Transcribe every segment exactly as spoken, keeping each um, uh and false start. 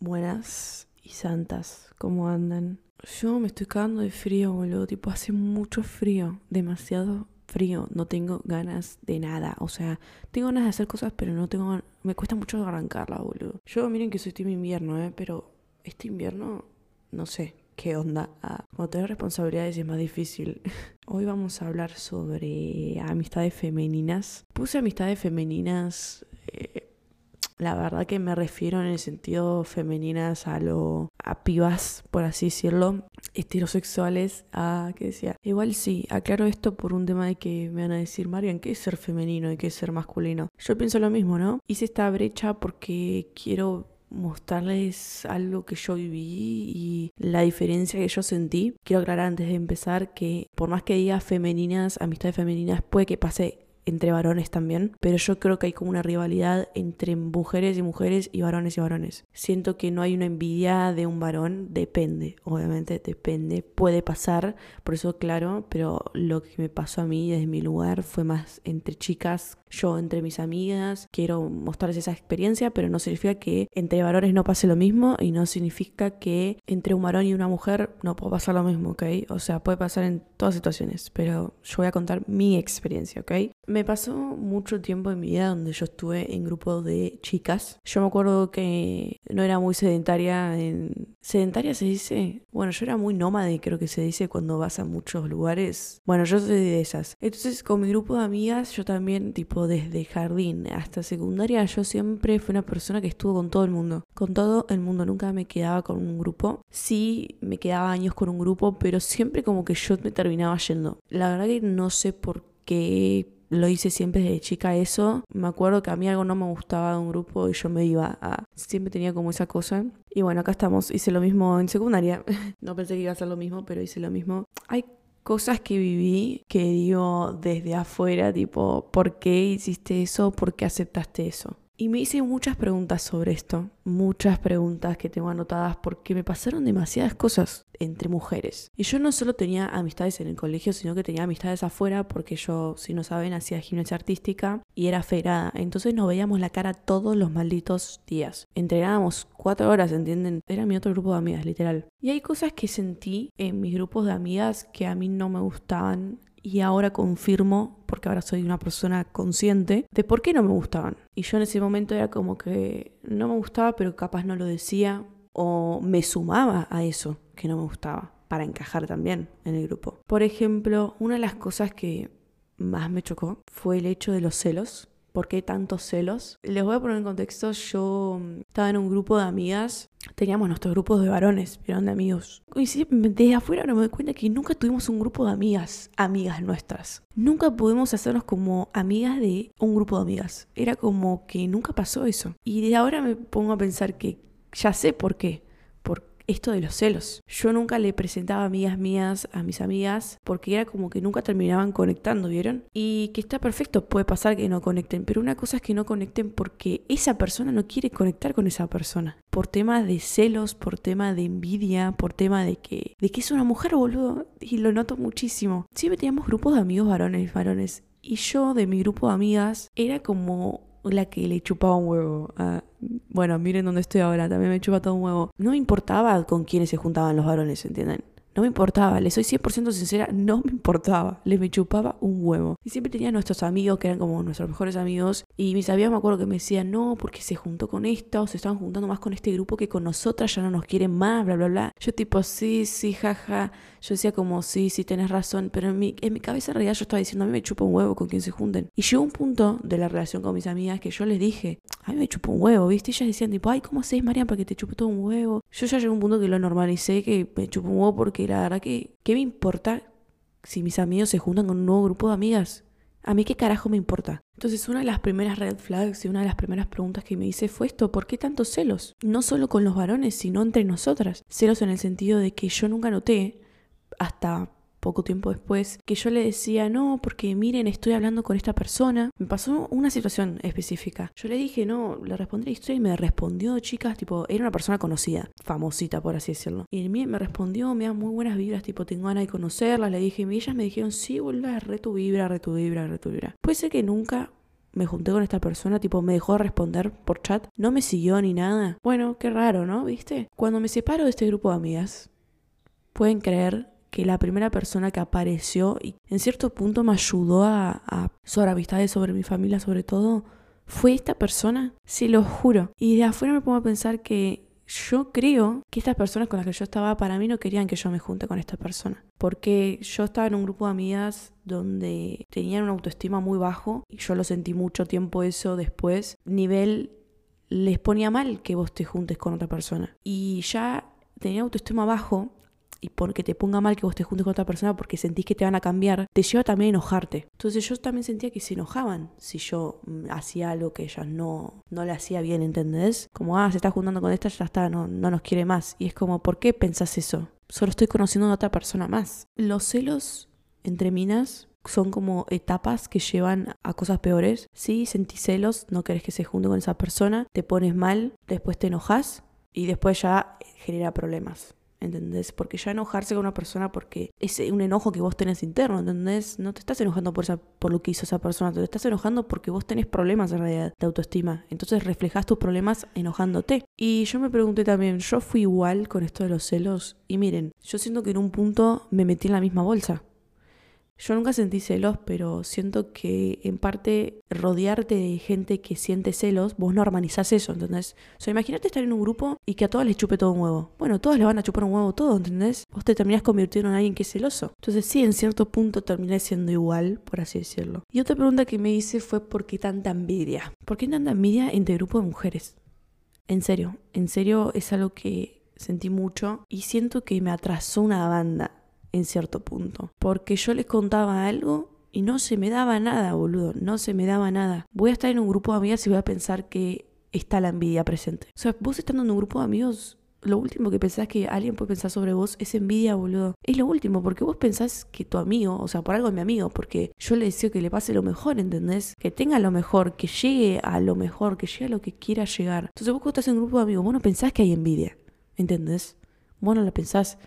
Buenas y santas, ¿cómo andan? Yo me estoy cagando de frío, boludo. Tipo, hace mucho frío, demasiado frío. No tengo ganas de nada. O sea, tengo ganas de hacer cosas, pero no tengo... Me cuesta mucho arrancarla, boludo. Yo, miren que soy team invierno, ¿eh? Pero este invierno, no sé qué onda. Ah, cuando tenés responsabilidades es más difícil. Hoy vamos a hablar sobre amistades femeninas. Puse amistades femeninas... Eh, La verdad que me refiero en el sentido femeninas a lo a pibas, por así decirlo, heterosexuales, a ¿qué decía? Igual sí, aclaro esto por un tema de que me van a decir, Marian, ¿qué es ser femenino y qué es ser masculino? Yo pienso lo mismo, ¿no? Hice esta brecha porque quiero mostrarles algo que yo viví y la diferencia que yo sentí. Quiero aclarar antes de empezar que por más que diga femeninas, amistades femeninas, puede que pase entre varones también, pero yo creo que hay como una rivalidad entre mujeres y mujeres y varones y varones. Siento que no hay una envidia de un varón, depende, obviamente depende, puede pasar, por eso claro, pero lo que me pasó a mí desde mi lugar fue más entre chicas, yo entre mis amigas, quiero mostrarles esa experiencia, pero no significa que entre varones no pase lo mismo y no significa que entre un varón y una mujer no pueda pasar lo mismo, ¿ok? O sea, puede pasar en todas situaciones, pero yo voy a contar mi experiencia, ¿ok? Me pasó mucho tiempo en mi vida donde yo estuve en grupos de chicas. Yo me acuerdo que no era muy sedentaria. En... ¿Sedentaria se dice? Bueno, yo era muy nómade, creo que se dice cuando vas a muchos lugares. Bueno, yo soy de esas. Entonces, con mi grupo de amigas, yo también, tipo, desde jardín hasta secundaria, yo siempre fui una persona que estuvo con todo el mundo. Con todo el mundo. Nunca me quedaba con un grupo. Sí, me quedaba años con un grupo, pero siempre como que yo me terminaba yendo. La verdad que no sé por qué... Lo hice siempre desde chica eso. Me acuerdo que a mí algo no me gustaba de un grupo y yo me iba a... Siempre tenía como esa cosa. Y bueno, acá estamos. Hice lo mismo en secundaria. No pensé que iba a hacer lo mismo, pero hice lo mismo. Hay cosas que viví que digo desde afuera, tipo, ¿por qué hiciste eso? ¿Por qué aceptaste eso? Y me hice muchas preguntas sobre esto, muchas preguntas que tengo anotadas porque me pasaron demasiadas cosas entre mujeres. Y yo no solo tenía amistades en el colegio, sino que tenía amistades afuera porque yo, si no saben, hacía gimnasia artística y era federada. Entonces nos veíamos la cara todos los malditos días. Entrenábamos cuatro horas, ¿entienden? Era mi otro grupo de amigas, literal. Y hay cosas que sentí en mis grupos de amigas que a mí no me gustaban. Y ahora confirmo, porque ahora soy una persona consciente, de por qué no me gustaban. Y yo en ese momento era como que no me gustaba, pero capaz no lo decía. O me sumaba a eso que no me gustaba, para encajar también en el grupo. Por ejemplo, una de las cosas que más me chocó fue el hecho de los celos. ¿Por qué tantos celos? Les voy a poner en contexto, yo estaba en un grupo de amigas, teníamos nuestros grupos de varones, eran de amigos. Y desde afuera me doy cuenta que nunca tuvimos un grupo de amigas, amigas nuestras. Nunca pudimos hacernos como amigas de un grupo de amigas. Era como que nunca pasó eso. Y desde ahora me pongo a pensar que ya sé por qué. Esto de los celos. Yo nunca le presentaba amigas mías a mis amigas porque era como que nunca terminaban conectando, ¿vieron? Y que está perfecto, puede pasar que no conecten, pero una cosa es que no conecten porque esa persona no quiere conectar con esa persona. Por temas de celos, por tema de envidia, por tema de que, de que es una mujer, boludo. Y lo noto muchísimo. Siempre teníamos grupos de amigos varones, varones. Y yo de mi grupo de amigas era como... la que le chupaba un huevo. Ah, bueno, miren dónde estoy ahora, también me chupa todo un huevo. No me importaba con quiénes se juntaban los varones, ¿entienden? No me importaba, les soy cien por ciento sincera, no me importaba. Les me chupaba un huevo. Y siempre tenía nuestros amigos que eran como nuestros mejores amigos. Y mis amigos me acuerdo que me decían, no, porque se juntó con esta o se estaban juntando más con este grupo que con nosotras, ya no nos quieren más, bla, bla, bla. Yo tipo, sí, sí, jaja. Yo decía como, sí, sí, tenés razón. Pero en mi, en mi cabeza en realidad yo estaba diciendo, a mí me chupa un huevo con quien se junten. Y llegó un punto de la relación con mis amigas que yo les dije, a mí me chupa un huevo, ¿viste? Y ellas decían tipo, ay, ¿cómo hacés, Marian, para que te chupe todo un huevo? Yo ya llegué a un punto que lo normalicé, que me chupa un huevo porque la verdad que, ¿qué me importa si mis amigos se juntan con un nuevo grupo de amigas? ¿A mí qué carajo me importa? Entonces una de las primeras red flags y una de las primeras preguntas que me hice fue esto, ¿por qué tantos celos? No solo con los varones, sino entre nosotras. Celos en el sentido de que yo nunca noté, hasta poco tiempo después, que yo le decía, no, porque miren, estoy hablando con esta persona. Me pasó una situación específica. Yo le dije, no, le respondí la historia y me respondió, chicas, tipo, era una persona conocida, famosita, por así decirlo. Y me, me respondió, me da muy buenas vibras, tipo, tengo ganas de conocerlas. Le dije, y ellas me dijeron, sí, boluda, re tu vibra, re tu vibra, re tu vibra. Puede ser que nunca me junté con esta persona, tipo, me dejó de responder por chat, no me siguió ni nada. Bueno, qué raro, ¿no? ¿Viste? Cuando me separo de este grupo de amigas, pueden creer que la primera persona que apareció y en cierto punto me ayudó a, a sobre amistades, sobre mi familia sobre todo, fue esta persona. Sí, lo juro. Y de afuera me pongo a pensar que yo creo que estas personas con las que yo estaba, para mí no querían que yo me junte con esta persona. Porque yo estaba en un grupo de amigas donde tenían una autoestima muy bajo y yo lo sentí mucho tiempo eso después. Nivel, les ponía mal que vos te juntes con otra persona. Y ya tenía autoestima bajo y porque te ponga mal que vos te juntes con otra persona porque sentís que te van a cambiar, te lleva también a enojarte. Entonces yo también sentía que se enojaban si yo mm, hacía algo que ellas no, no le hacía bien, ¿entendés? Como, ah, se está juntando con esta, ya está, no, no nos quiere más. Y es como, ¿por qué pensás eso? Solo estoy conociendo a otra persona más. Los celos entre minas son como etapas que llevan a cosas peores. Sí, sentís celos, no querés que se junte con esa persona, te pones mal, después te enojas y después ya genera problemas. ¿Entendés? Porque ya enojarse con una persona porque es un enojo que vos tenés interno, ¿entendés? No te estás enojando por, esa, por lo que hizo esa persona, te estás enojando porque vos tenés problemas en realidad de autoestima. Entonces reflejás tus problemas enojándote. Y yo me pregunté también, ¿yo fui igual con esto de los celos? Y miren, yo siento que en un punto me metí en la misma bolsa. Yo nunca sentí celos, pero siento que en parte rodearte de gente que siente celos, vos normalizás eso, ¿entendés? O sea, imagínate estar en un grupo y que a todas les chupe todo un huevo. Bueno, todas les van a chupar un huevo todo, ¿entendés? Vos te terminás convirtiendo en alguien que es celoso. Entonces sí, en cierto punto terminé siendo igual, por así decirlo. Y otra pregunta que me hice fue ¿por qué tanta envidia? ¿Por qué tanta envidia entre grupo de mujeres? En serio, en serio es algo que sentí mucho y siento que me atrasó una banda. En cierto punto. Porque yo les contaba algo y no se me daba nada, boludo. No se me daba nada. Voy a estar en un grupo de amigas y voy a pensar que está la envidia presente. O sea, vos estando en un grupo de amigos, lo último que pensás que alguien puede pensar sobre vos es envidia, boludo. Es lo último, porque vos pensás que tu amigo, o sea, por algo es mi amigo, porque yo le deseo que le pase lo mejor, ¿entendés? Que tenga lo mejor, que llegue a lo mejor, que llegue a lo que quiera llegar. Entonces vos cuando estás en un grupo de amigos, vos no pensás que hay envidia, ¿entendés? Vos no lo pensás.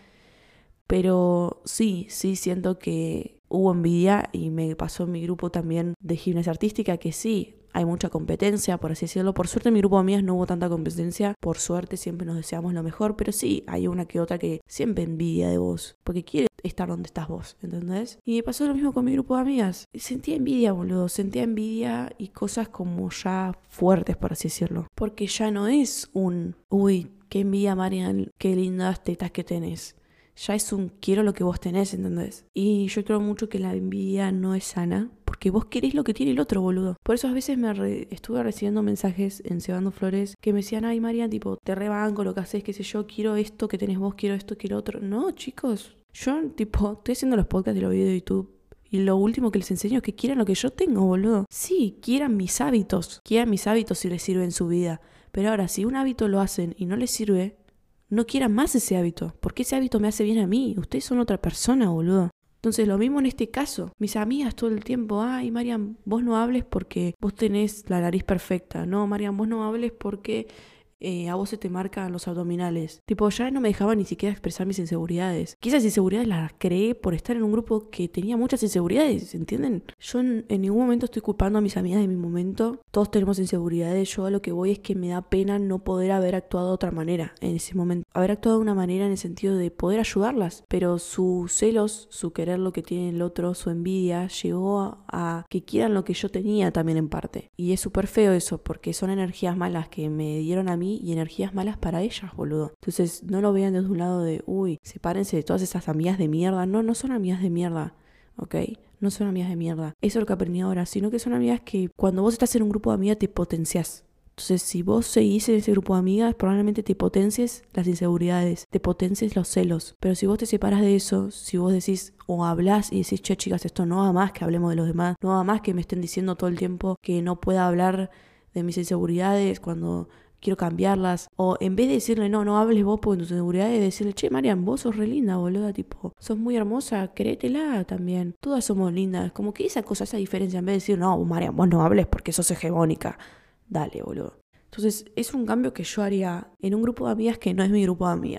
Pero sí, sí siento que hubo envidia y me pasó en mi grupo también de gimnasia artística que sí, hay mucha competencia, por así decirlo. Por suerte en mi grupo de amigas no hubo tanta competencia. Por suerte siempre nos deseamos lo mejor, pero sí, hay una que otra que siempre envidia de vos, porque quiere estar donde estás vos, ¿entendés? Y me pasó lo mismo con mi grupo de amigas. Sentía envidia, boludo, sentía envidia y cosas como ya fuertes, por así decirlo. Porque ya no es un, uy, qué envidia, Marian, qué lindas tetas que tenés. Ya es un quiero lo que vos tenés, ¿entendés? Y yo creo mucho que la envidia no es sana, porque vos querés lo que tiene el otro, boludo. Por eso a veces me re- estuve recibiendo mensajes en Cebando Flores que me decían, ay, María, tipo, te rebanco lo que haces, qué sé yo, quiero esto que tenés vos, quiero esto, quiero otro. No, chicos, yo, tipo, estoy haciendo los podcasts y los videos de YouTube y lo último que les enseño es que quieran lo que yo tengo, boludo. Sí, quieran mis hábitos, quieran mis hábitos si les sirve en su vida. Pero ahora, si un hábito lo hacen y no les sirve, no quieran más ese hábito, porque ese hábito me hace bien a mí. Ustedes son otra persona, boludo. Entonces, lo mismo en este caso. Mis amigas todo el tiempo, ay, Marian, vos no hables porque vos tenés la nariz perfecta. No, Marian, vos no hables porque eh, a vos se te marcan los abdominales. Tipo, ya no me dejaba ni siquiera expresar mis inseguridades. Que esas inseguridades las creé por estar en un grupo que tenía muchas inseguridades, ¿entienden? Yo en, en ningún momento estoy culpando a mis amigas de mi momento. Todos tenemos inseguridades. Yo a lo que voy es que me da pena no poder haber actuado de otra manera en ese momento. Haber actuado de una manera en el sentido de poder ayudarlas. Pero sus celos, su querer lo que tiene el otro, su envidia, llegó a, a que quieran lo que yo tenía también en parte. Y es súper feo eso, porque son energías malas que me dieron a mí y energías malas para ellas, boludo. Entonces no lo vean desde un lado de, uy, sepárense de todas esas amigas de mierda. No, no son amigas de mierda, ¿ok? No son amigas de mierda. Eso es lo que aprendí ahora, sino que son amigas que cuando vos estás en un grupo de amigas te potenciás. Entonces, si vos seguís en ese grupo de amigas, probablemente te potencies las inseguridades, te potencies los celos. Pero si vos te separas de eso, si vos decís o hablás y decís, che, chicas, esto no va más que hablemos de los demás, no va más que me estén diciendo todo el tiempo que no pueda hablar de mis inseguridades cuando quiero cambiarlas, o en vez de decirle no, no hables vos por tus inseguridades, decirle, che, Marian, vos sos re linda, boluda, tipo, sos muy hermosa, créetela también, todas somos lindas, como que esa cosa, esa diferencia, en vez de decir, no, Marian, vos no hables porque sos hegemónica, dale, boludo. Entonces, es un cambio que yo haría en un grupo de amigas que no es mi grupo de amigas.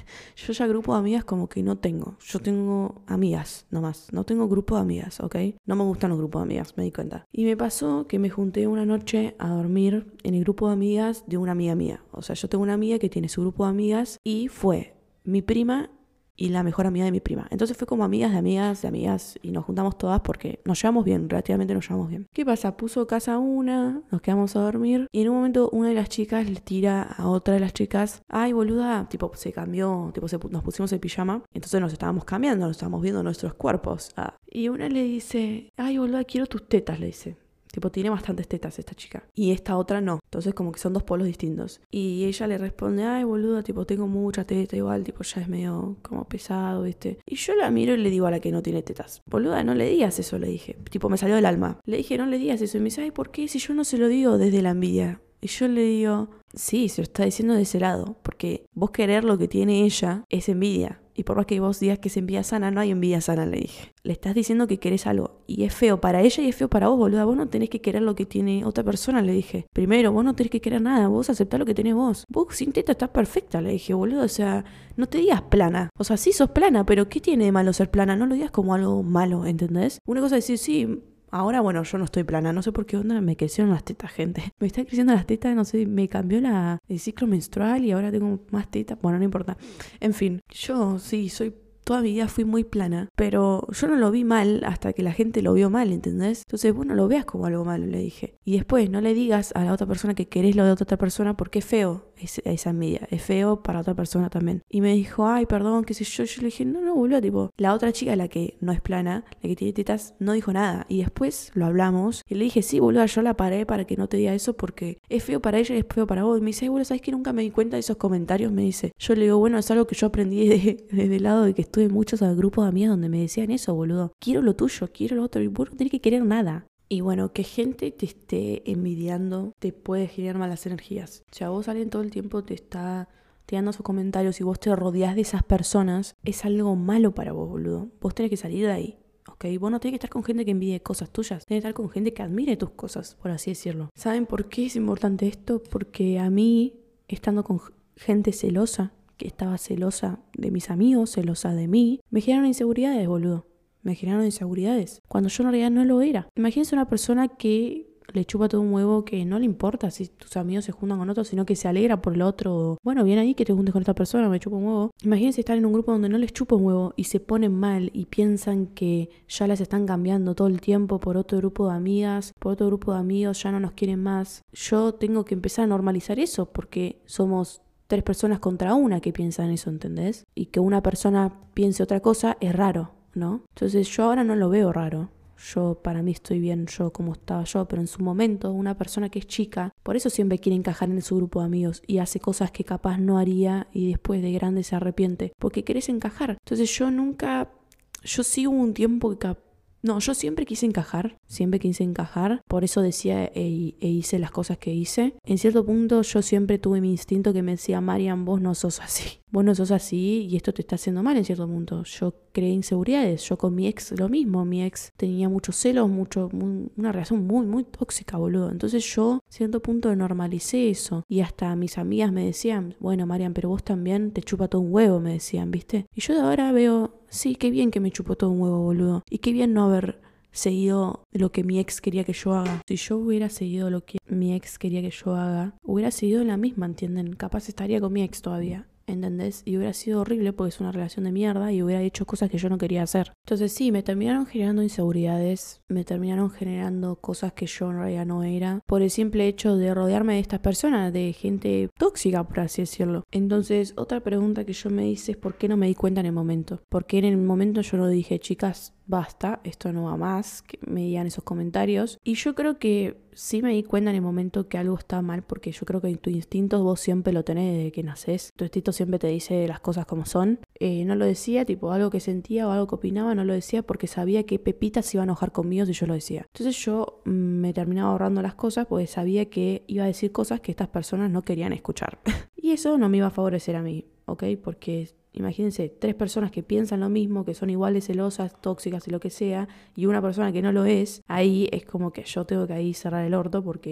Yo ya grupo de amigas como que no tengo. Yo tengo amigas nomás. No tengo grupo de amigas, ¿ok? No me gustan los grupos de amigas, me di cuenta. Y me pasó que me junté una noche a dormir en el grupo de amigas de una amiga mía. O sea, yo tengo una amiga que tiene su grupo de amigas y fue mi prima y la mejor amiga de mi prima. Entonces fue como amigas de amigas de amigas y nos juntamos todas porque nos llevamos bien, relativamente nos llevamos bien. ¿Qué pasa? Puso casa una, nos quedamos a dormir y en un momento una de las chicas le tira a otra de las chicas, ay boluda, tipo se cambió, tipo se, nos pusimos el pijama, entonces nos estábamos cambiando, nos estábamos viendo nuestros cuerpos. Ah. Y una le dice, ay boluda, quiero tus tetas, le dice. Tipo, tiene bastantes tetas esta chica. Y esta otra no. Entonces como que son dos polos distintos. Y ella le responde, ay, boludo, tipo, tengo mucha teta igual. Tipo, ya es medio como pesado, ¿viste? Y yo la miro y le digo a la que no tiene tetas, boluda, no le digas eso, le dije. Tipo, me salió del alma. Le dije, no le digas eso. Y me dice, ay, ¿por qué? Si yo no se lo digo desde la envidia. Y yo le digo, sí, se lo está diciendo de ese lado. Porque vos querer lo que tiene ella es envidia. Y por más que vos digas que es envidia sana, no hay envidia sana, le dije. Le estás diciendo que querés algo. Y es feo para ella y es feo para vos, boluda. Vos no tenés que querer lo que tiene otra persona, le dije. Primero, vos no tenés que querer nada. Vos aceptá lo que tenés vos. Vos sin teta estás perfecta, le dije, boludo. O sea, no te digas plana. O sea, sí sos plana, pero ¿qué tiene de malo ser plana? No lo digas como algo malo, ¿entendés? Una cosa es decir, sí... Ahora, bueno, yo no estoy plana, no sé por qué onda me crecieron las tetas, gente. Me están creciendo las tetas, no sé, me cambió la, el ciclo menstrual y ahora tengo más tetas. Bueno, no importa. En fin, yo sí, soy... Toda mi vida fui muy plana, pero yo no lo vi mal hasta que la gente lo vio mal, ¿entendés? Entonces vos no lo veas como algo malo, le dije. Y después no le digas a la otra persona que querés lo de otra persona porque es feo es, esa envidia, es feo para otra persona también. Y me dijo, ay, perdón, qué sé yo. Yo le dije, no, no, boludo, tipo, la otra chica, la que no es plana, la que tiene tetas, no dijo nada. Y después lo hablamos y le dije, sí, boludo, yo la paré para que no te diga eso porque es feo para ella y es feo para vos. Y me dice, ay, boludo, ¿sabes que nunca me di cuenta de esos comentarios? Me dice, yo le digo, bueno, es algo que yo aprendí desde, desde el lado de que estuve muchos grupos de amigas donde me decían eso, boludo. Quiero lo tuyo, quiero lo otro. Y vos no tenés que querer nada. Y bueno, que gente te esté envidiando te puede generar malas energías. O sea, vos alguien todo el tiempo te está tirando sus comentarios y vos te rodeás de esas personas, es algo malo para vos, boludo. Vos tenés que salir de ahí. ¿Ok? Vos no tenés que estar con gente que envidie cosas tuyas. Tenés que estar con gente que admire tus cosas, por así decirlo. ¿Saben por qué es importante esto? Porque a mí, estando con gente celosa, que estaba celosa de mis amigos, celosa de mí, me generaron inseguridades, boludo. Me generaron inseguridades. Cuando yo en realidad no lo era. Imagínense una persona que le chupa todo un huevo, que no le importa si tus amigos se juntan con otros, sino que se alegra por el otro. Bueno, bien ahí que te juntes con esta persona, me chupa un huevo. Imagínense estar en un grupo donde no les chupa un huevo y se ponen mal y piensan que ya las están cambiando todo el tiempo por otro grupo de amigas, por otro grupo de amigos, ya no nos quieren más. Yo tengo que empezar a normalizar eso porque somos tres personas contra una que piensan eso, ¿entendés? Y que una persona piense otra cosa es raro, ¿no? Entonces yo ahora no lo veo raro. Yo, para mí estoy bien yo como estaba yo, pero en su momento una persona que es chica, por eso siempre quiere encajar en su grupo de amigos y hace cosas que capaz no haría y después de grande se arrepiente, porque querés encajar. Entonces yo nunca, yo sí hubo un tiempo que capaz, no, yo siempre quise encajar, siempre quise encajar, por eso decía e, e hice las cosas que hice. En cierto punto yo siempre tuve mi instinto que me decía, Marian, vos no sos así, vos no sos así y esto te está haciendo mal en cierto punto. Yo creé inseguridades, yo con mi ex lo mismo, mi ex tenía muchos celos, mucho, muy, una relación muy, muy tóxica, boludo. Entonces yo, en cierto punto, normalicé eso y hasta mis amigas me decían, bueno, Marian, pero vos también te chupa todo un huevo, me decían, ¿viste? Y yo de ahora veo, sí, qué bien que me chupó todo un huevo, boludo. Y qué bien no haber seguido lo que mi ex quería que yo haga. Si yo hubiera seguido lo que mi ex quería que yo haga, hubiera seguido la misma, ¿entienden? Capaz estaría con mi ex todavía, ¿entendés? Y hubiera sido horrible porque es una relación de mierda y hubiera hecho cosas que yo no quería hacer. Entonces sí, me terminaron generando inseguridades, me terminaron generando cosas que yo en realidad no era, por el simple hecho de rodearme de estas personas, de gente tóxica, por así decirlo. Entonces, otra pregunta que yo me hice es ¿por qué no me di cuenta en el momento? ¿Por qué en el momento yo no dije, chicas, basta, esto no va más, que me digan esos comentarios? Y yo creo que sí me di cuenta en el momento que algo está mal, porque yo creo que en tu instinto vos siempre lo tenés desde que nacés. Tu instinto siempre te dice las cosas como son. Eh, no lo decía, tipo algo que sentía o algo que opinaba, no lo decía porque sabía que Pepita se iba a enojar conmigo si yo lo decía. Entonces yo mm, me terminaba ahorrando las cosas porque sabía que iba a decir cosas que estas personas no querían escuchar. Y eso no me iba a favorecer a mí, ¿ok? Porque imagínense, tres personas que piensan lo mismo, que son igual de celosas, tóxicas y lo que sea, y una persona que no lo es, ahí es como que yo tengo que ahí cerrar el orto porque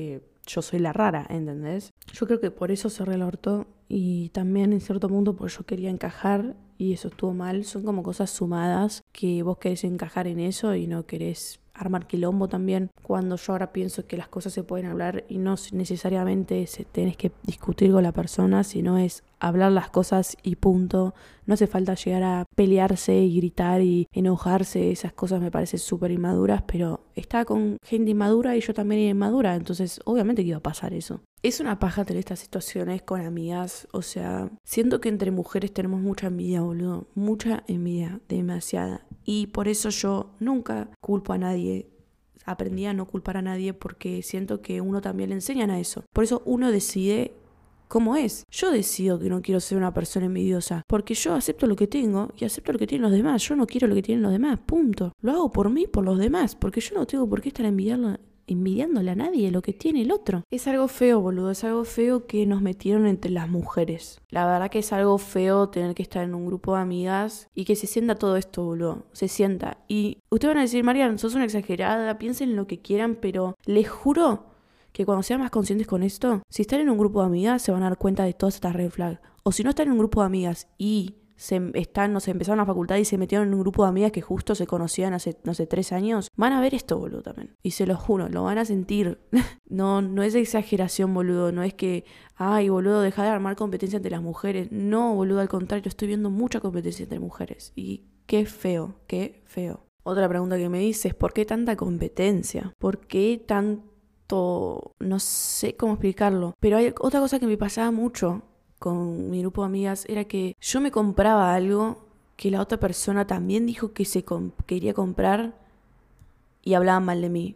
yo soy la rara, ¿entendés? Yo creo que por eso cerré el orto y también en cierto punto porque yo quería encajar y eso estuvo mal. Son como cosas sumadas que vos querés encajar en eso y no querés armar quilombo también, cuando yo ahora pienso que las cosas se pueden hablar y no necesariamente se tenés que discutir con la persona, sino es hablar las cosas y punto. No hace falta llegar a pelearse y gritar y enojarse, esas cosas me parecen súper inmaduras, pero estaba con gente inmadura y yo también era inmadura, entonces obviamente que iba a pasar eso. Es una paja tener estas situaciones con amigas, o sea, siento que entre mujeres tenemos mucha envidia, boludo, mucha envidia, demasiada. Y por eso yo nunca culpo a nadie, aprendí a no culpar a nadie porque siento que uno también le enseñan a eso. Por eso uno decide cómo es. Yo decido que no quiero ser una persona envidiosa porque yo acepto lo que tengo y acepto lo que tienen los demás. Yo no quiero lo que tienen los demás, punto. Lo hago por mí, por los demás, porque yo no tengo por qué estar envidiando envidiándole a nadie lo que tiene el otro. Es algo feo, boludo, es algo feo que nos metieron entre las mujeres. La verdad que es algo feo tener que estar en un grupo de amigas y que se sienta todo esto, boludo, se sienta. Y ustedes van a decir, Marian, sos una exagerada, piensen en lo que quieran, pero les juro que cuando sean más conscientes con esto, si están en un grupo de amigas se van a dar cuenta de todas estas red flags. O si no están en un grupo de amigas y se están, no sé, empezaron la facultad y se metieron en un grupo de amigas que justo se conocían hace, no sé, tres años, van a ver esto, boludo, también. Y se lo juro, lo van a sentir. No, no es exageración, boludo, no es que, ay, boludo, deja de armar competencia entre las mujeres. No, boludo, al contrario, estoy viendo mucha competencia entre mujeres. Y qué feo, qué feo. Otra pregunta que me dice es, ¿por qué tanta competencia? ¿Por qué tanto? No sé cómo explicarlo. Pero hay otra cosa que me pasaba mucho con mi grupo de amigas, era que yo me compraba algo que la otra persona también dijo que se comp- quería comprar y hablaban mal de mí.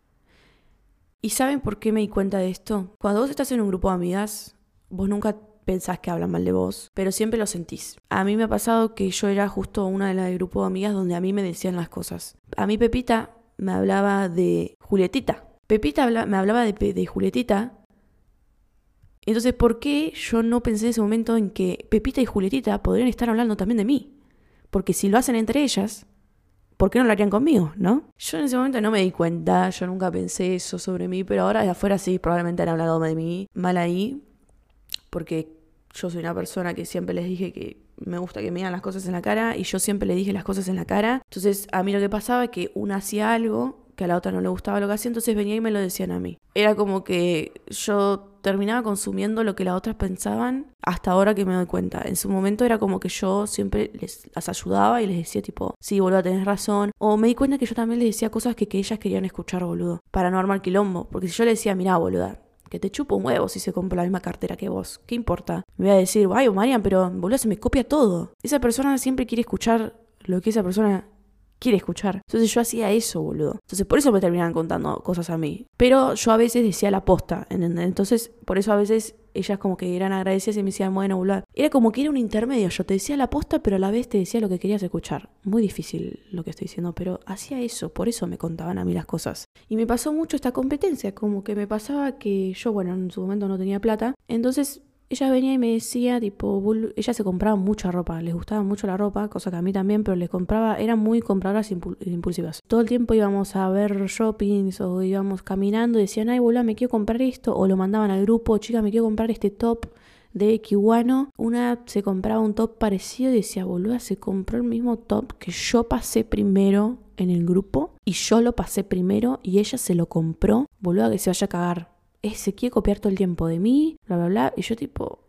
¿Y saben por qué me di cuenta de esto? Cuando vos estás en un grupo de amigas, vos nunca pensás que hablan mal de vos, pero siempre lo sentís. A mí me ha pasado que yo era justo una de las del grupo de amigas donde a mí me decían las cosas. A mí Pepita me hablaba de Julietita. Pepita habla- me hablaba de, de Julietita. Entonces, ¿por qué yo no pensé en ese momento en que Pepita y Julietita podrían estar hablando también de mí? Porque si lo hacen entre ellas, ¿por qué no lo harían conmigo, no? Yo en ese momento no me di cuenta, yo nunca pensé eso sobre mí, pero ahora de afuera sí, probablemente han hablado de mí mal ahí, porque yo soy una persona que siempre les dije que me gusta que me digan las cosas en la cara y yo siempre le dije las cosas en la cara. Entonces, a mí lo que pasaba es que una hacía algo que a la otra no le gustaba lo que hacía, entonces venía y me lo decían a mí. Era como que yo terminaba consumiendo lo que las otras pensaban hasta ahora que me doy cuenta. En su momento era como que yo siempre les, las ayudaba y les decía tipo, sí, boluda, tenés razón. O me di cuenta que yo también les decía cosas que, que ellas querían escuchar, boludo, para no armar quilombo. Porque si yo le decía, mirá, boluda, que te chupo un huevo si se compra la misma cartera que vos, ¿qué importa? Me voy a decir, ay, Marian, pero boluda, se me copia todo. Esa persona siempre quiere escuchar lo que esa persona quiere escuchar. Entonces yo hacía eso, boludo. Entonces por eso me terminaban contando cosas a mí. Pero yo a veces decía la posta, ¿entendés? Entonces por eso a veces ellas como que eran agradecidas y me decían, bueno, boludo. Era como que era un intermedio. Yo te decía la posta, pero a la vez te decía lo que querías escuchar. Muy difícil lo que estoy diciendo, pero hacía eso. Por eso me contaban a mí las cosas. Y me pasó mucho esta competencia. Como que me pasaba que yo, bueno, en su momento no tenía plata. Entonces ella venía y me decía, tipo, ella se compraba mucha ropa, les gustaba mucho la ropa, cosa que a mí también, pero les compraba, eran muy compradoras impulsivas. Todo el tiempo íbamos a ver shoppings o íbamos caminando y decían, ay, boluda, me quiero comprar esto, o lo mandaban al grupo, chicas, me quiero comprar este top de Kiwano. Una se compraba un top parecido y decía, boluda, se compró el mismo top que yo pasé primero en el grupo y yo lo pasé primero y ella se lo compró, boluda, que se vaya a cagar. Es, se quiere copiar todo el tiempo de mí, bla, bla, bla. Y yo tipo,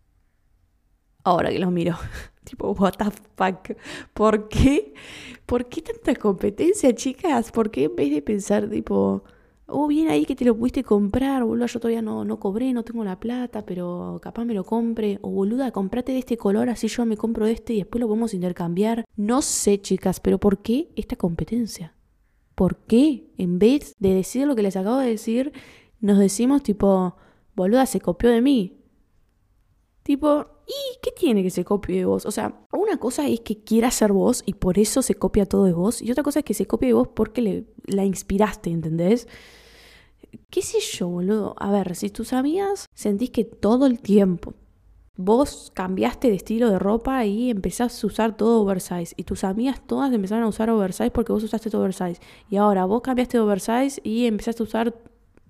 ahora que lo miro, tipo, what the fuck. ¿Por qué? ¿Por qué tanta competencia, chicas? ¿Por qué en vez de pensar, tipo, oh, bien ahí que te lo pudiste comprar, boluda, yo todavía no, no cobré, no tengo la plata, pero capaz me lo compre. O boluda, comprate de este color, así yo me compro este y después lo podemos intercambiar. No sé, chicas, pero ¿por qué esta competencia? ¿Por qué? En vez de decir lo que les acabo de decir, nos decimos tipo, boluda, se copió de mí. Tipo, ¿y qué tiene que se copie de vos? O sea, una cosa es que quiera ser vos y por eso se copia todo de vos. Y otra cosa es que se copie de vos porque le, la inspiraste, ¿entendés? ¿Qué sé yo, boludo? A ver, si tus amigas sentís que todo el tiempo vos cambiaste de estilo de ropa y empezaste a usar todo oversize. Y tus amigas todas empezaron a usar oversize porque vos usaste todo oversize. Y ahora vos cambiaste de oversize y empezaste a usar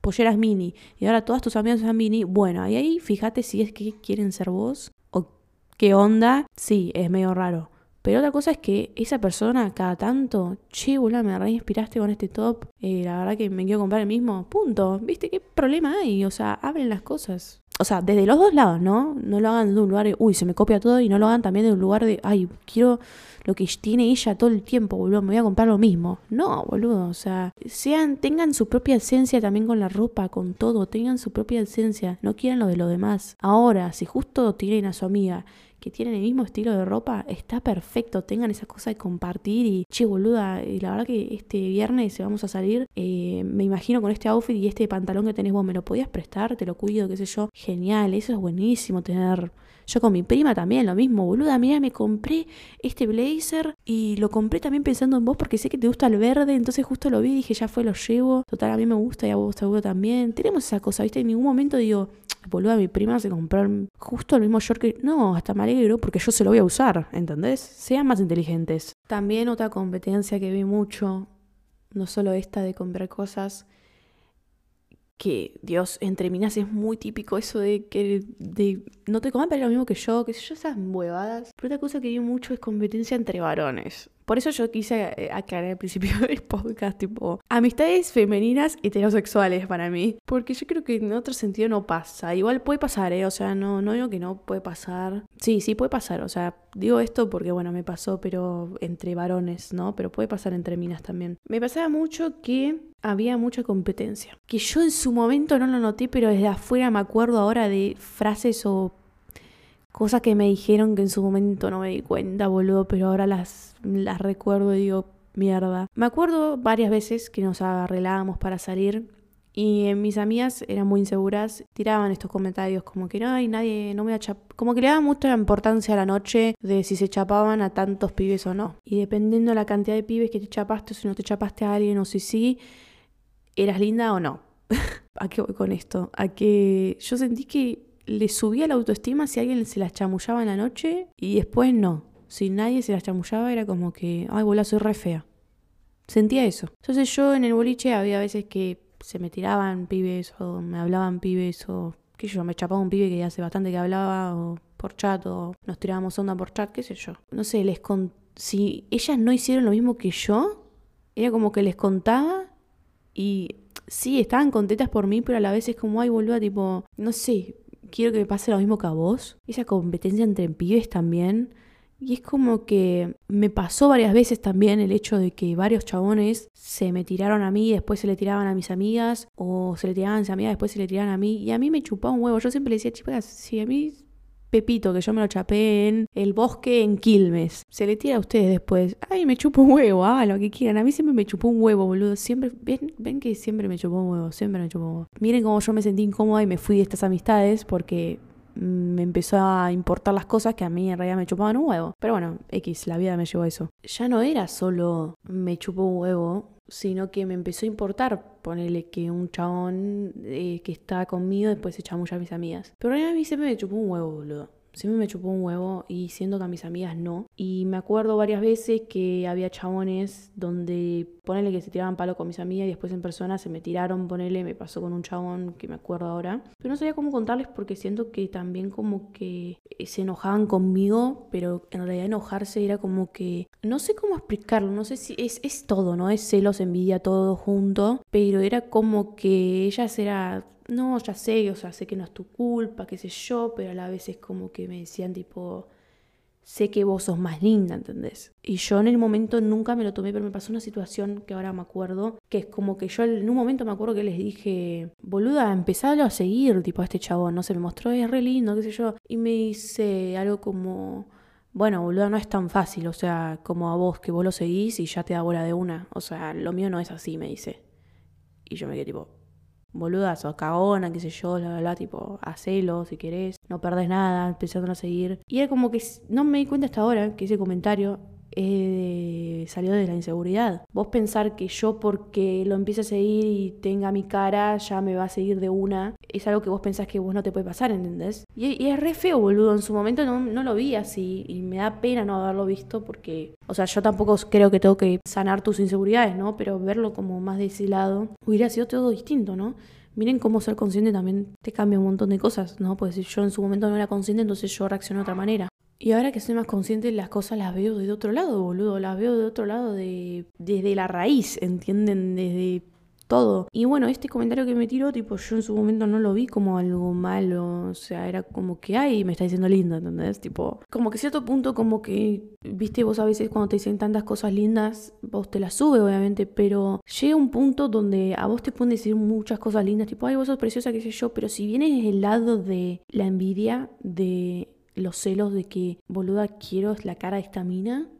polleras mini y ahora todas tus amigas usan mini, bueno, ahí, ahí fíjate si es que quieren ser vos o qué onda. Sí, es medio raro. Pero otra cosa es que esa persona cada tanto, che, boludo, me re inspiraste con este top, eh, la verdad que me quiero comprar el mismo, punto. ¿Viste qué problema hay? O sea, hablen las cosas. O sea, desde los dos lados, ¿no? No lo hagan de un lugar de, uy, se me copia todo, y no lo hagan también de un lugar de, ay, quiero lo que tiene ella todo el tiempo, boludo, me voy a comprar lo mismo. No, boludo, o sea, sean, tengan su propia esencia también con la ropa, con todo, tengan su propia esencia, no quieran lo de los demás. Ahora, si justo tienen a su amiga que tienen el mismo estilo de ropa, está perfecto, tengan esa cosa de compartir y, che, boluda, eh, la verdad que este viernes vamos a salir, eh, me imagino con este outfit y este pantalón que tenés vos, ¿me lo podías prestar? Te lo cuido, qué sé yo. Genial, eso es buenísimo tener. Yo con mi prima también, lo mismo, boluda, mira, me compré este blazer y lo compré también pensando en vos porque sé que te gusta el verde, entonces justo lo vi y dije, ya fue, lo llevo, total, a mí me gusta y a vos seguro también. Tenemos esa cosa, ¿viste? En ningún momento digo, boluda, mi prima se compró justo el mismo short que... No, hasta me alegro porque yo se lo voy a usar, ¿entendés? Sean más inteligentes. También otra competencia que vi mucho, no solo esta de comprar cosas, que, Dios, entre minas es muy típico eso de que de, no te compres lo mismo que yo, que sé yo, esas huevadas. Pero otra cosa que vi mucho es competencia entre varones. Por eso yo quise aclarar al principio del podcast, tipo, amistades femeninas heterosexuales para mí. Porque yo creo que en otro sentido no pasa. Igual puede pasar, ¿eh? O sea, no, no digo que no puede pasar. Sí, sí puede pasar. O sea, digo esto porque, bueno, me pasó, pero entre varones, ¿no? Pero puede pasar entre minas también. Me pasaba mucho que había mucha competencia. Que yo en su momento no lo noté, pero desde afuera me acuerdo ahora de frases o cosas que me dijeron que en su momento no me di cuenta, boludo, pero ahora las, las recuerdo y digo, mierda. Me acuerdo varias veces que nos arreglábamos para salir y mis amigas eran muy inseguras, tiraban estos comentarios como que no hay nadie, no me voy a chapar. Como que le daban mucha importancia a la noche de si se chapaban a tantos pibes o no. Y dependiendo de la cantidad de pibes que te chapaste o si no te chapaste a alguien o si sí, eras linda o no. ¿A qué voy con esto? A que yo sentí que le subía la autoestima si alguien se las chamullaba en la noche y después no. Si nadie se las chamullaba era como que, ay, bola, soy re fea. Sentía eso. Entonces yo en el boliche había veces que se me tiraban pibes o me hablaban pibes o qué sé yo, me chapaba un pibe que hace bastante que hablaba o por chat o nos tirábamos onda por chat, qué sé yo. No sé, les con... si ellas no hicieron lo mismo que yo, era como que les contaba y sí, estaban contentas por mí, pero a la vez es como, ay, boluda, tipo, no sé, quiero que me pase lo mismo que a vos. Esa competencia entre pibes también. Y es como que me pasó varias veces también el hecho de que varios chabones se me tiraron a mí y después se le tiraban a mis amigas, o se le tiraban a mis amigas y después se le tiraban a mí. Y a mí me chupaba un huevo. Yo siempre le decía, chicas, si a mí Pepito, que yo me lo chapé en el bosque en Quilmes, se le tira a ustedes después, ay, me chupo un huevo, ah, lo que quieran. A mí siempre me chupó un huevo, boludo. Siempre, ven, ven que siempre me chupó un huevo, siempre me chupó un huevo. Miren cómo yo me sentí incómoda y me fui de estas amistades porque me empezó a importar las cosas que a mí en realidad me chupaban un huevo. Pero bueno, X, la vida me llevó a eso. Ya no era solo me chupó un huevo, sino que me empezó a importar ponerle que un chabón eh, que estaba conmigo después se chamulla a mis amigas. Pero a mí siempre me chupó un huevo, boludo. Siempre me chupó un huevo y siendo que a mis amigas no. Y me acuerdo varias veces que había chabones donde ponele que se tiraban palo con mis amigas y después en persona se me tiraron, ponele, me pasó con un chabón que me acuerdo ahora. Pero no sabía cómo contarles porque siento que también como que se enojaban conmigo, pero en realidad enojarse era como que... No sé cómo explicarlo, no sé si es, es todo, ¿no? Es celos, envidia, todo junto. Pero era como que ellas era... No, ya sé, o sea, sé que no es tu culpa, qué sé yo, pero a la vez es como que me decían tipo, sé que vos sos más linda, ¿entendés? Y yo en el momento nunca me lo tomé, pero me pasó una situación que ahora me acuerdo, que es como que yo en un momento me acuerdo que les dije, boluda, empezalo a seguir, tipo, a este chabón, no sé, me mostró, es re lindo, qué sé yo, y me dice algo como... Bueno, boluda, no es tan fácil, o sea, como a vos, que vos lo seguís y ya te da bola de una, o sea, lo mío no es así, me dice. Y yo me quedé tipo... boluda, sos cagona, qué sé yo, bla, bla, bla, tipo, hacelo si querés, no perdés nada, empezando a seguir. Y era como que no me di cuenta hasta ahora que ese comentario eh, salió de la inseguridad. Vos pensar que yo porque lo empiece a seguir y tenga mi cara, ya me va a seguir de una, es algo que vos pensás que vos no te puede pasar, ¿entendés? Y, y es re feo, boludo, en su momento no, no lo vi así y me da pena no haberlo visto porque, o sea, yo tampoco creo que tengo que sanar tus inseguridades, ¿no? Pero verlo como más de ese lado hubiera sido todo distinto, ¿no? Miren cómo ser consciente también te cambia un montón de cosas, ¿no? Pues si yo en su momento no era consciente, entonces yo reaccioné de otra manera. Y ahora que soy más consciente, las cosas las veo de otro lado, boludo. Las veo de otro lado, de desde la raíz, ¿entienden? Desde todo. Y bueno, este comentario que me tiró, tipo, yo en su momento no lo vi como algo malo. O sea, era como que, ay, me está diciendo linda, ¿entendés? Tipo, como que cierto punto, como que, viste, vos a veces cuando te dicen tantas cosas lindas, vos te las sube, obviamente, pero llega un punto donde a vos te pueden decir muchas cosas lindas, tipo, ay, vos sos preciosa, qué sé yo, pero si vienes desde el lado de la envidia, de los celos de que, boluda, quiero la cara de esta mina,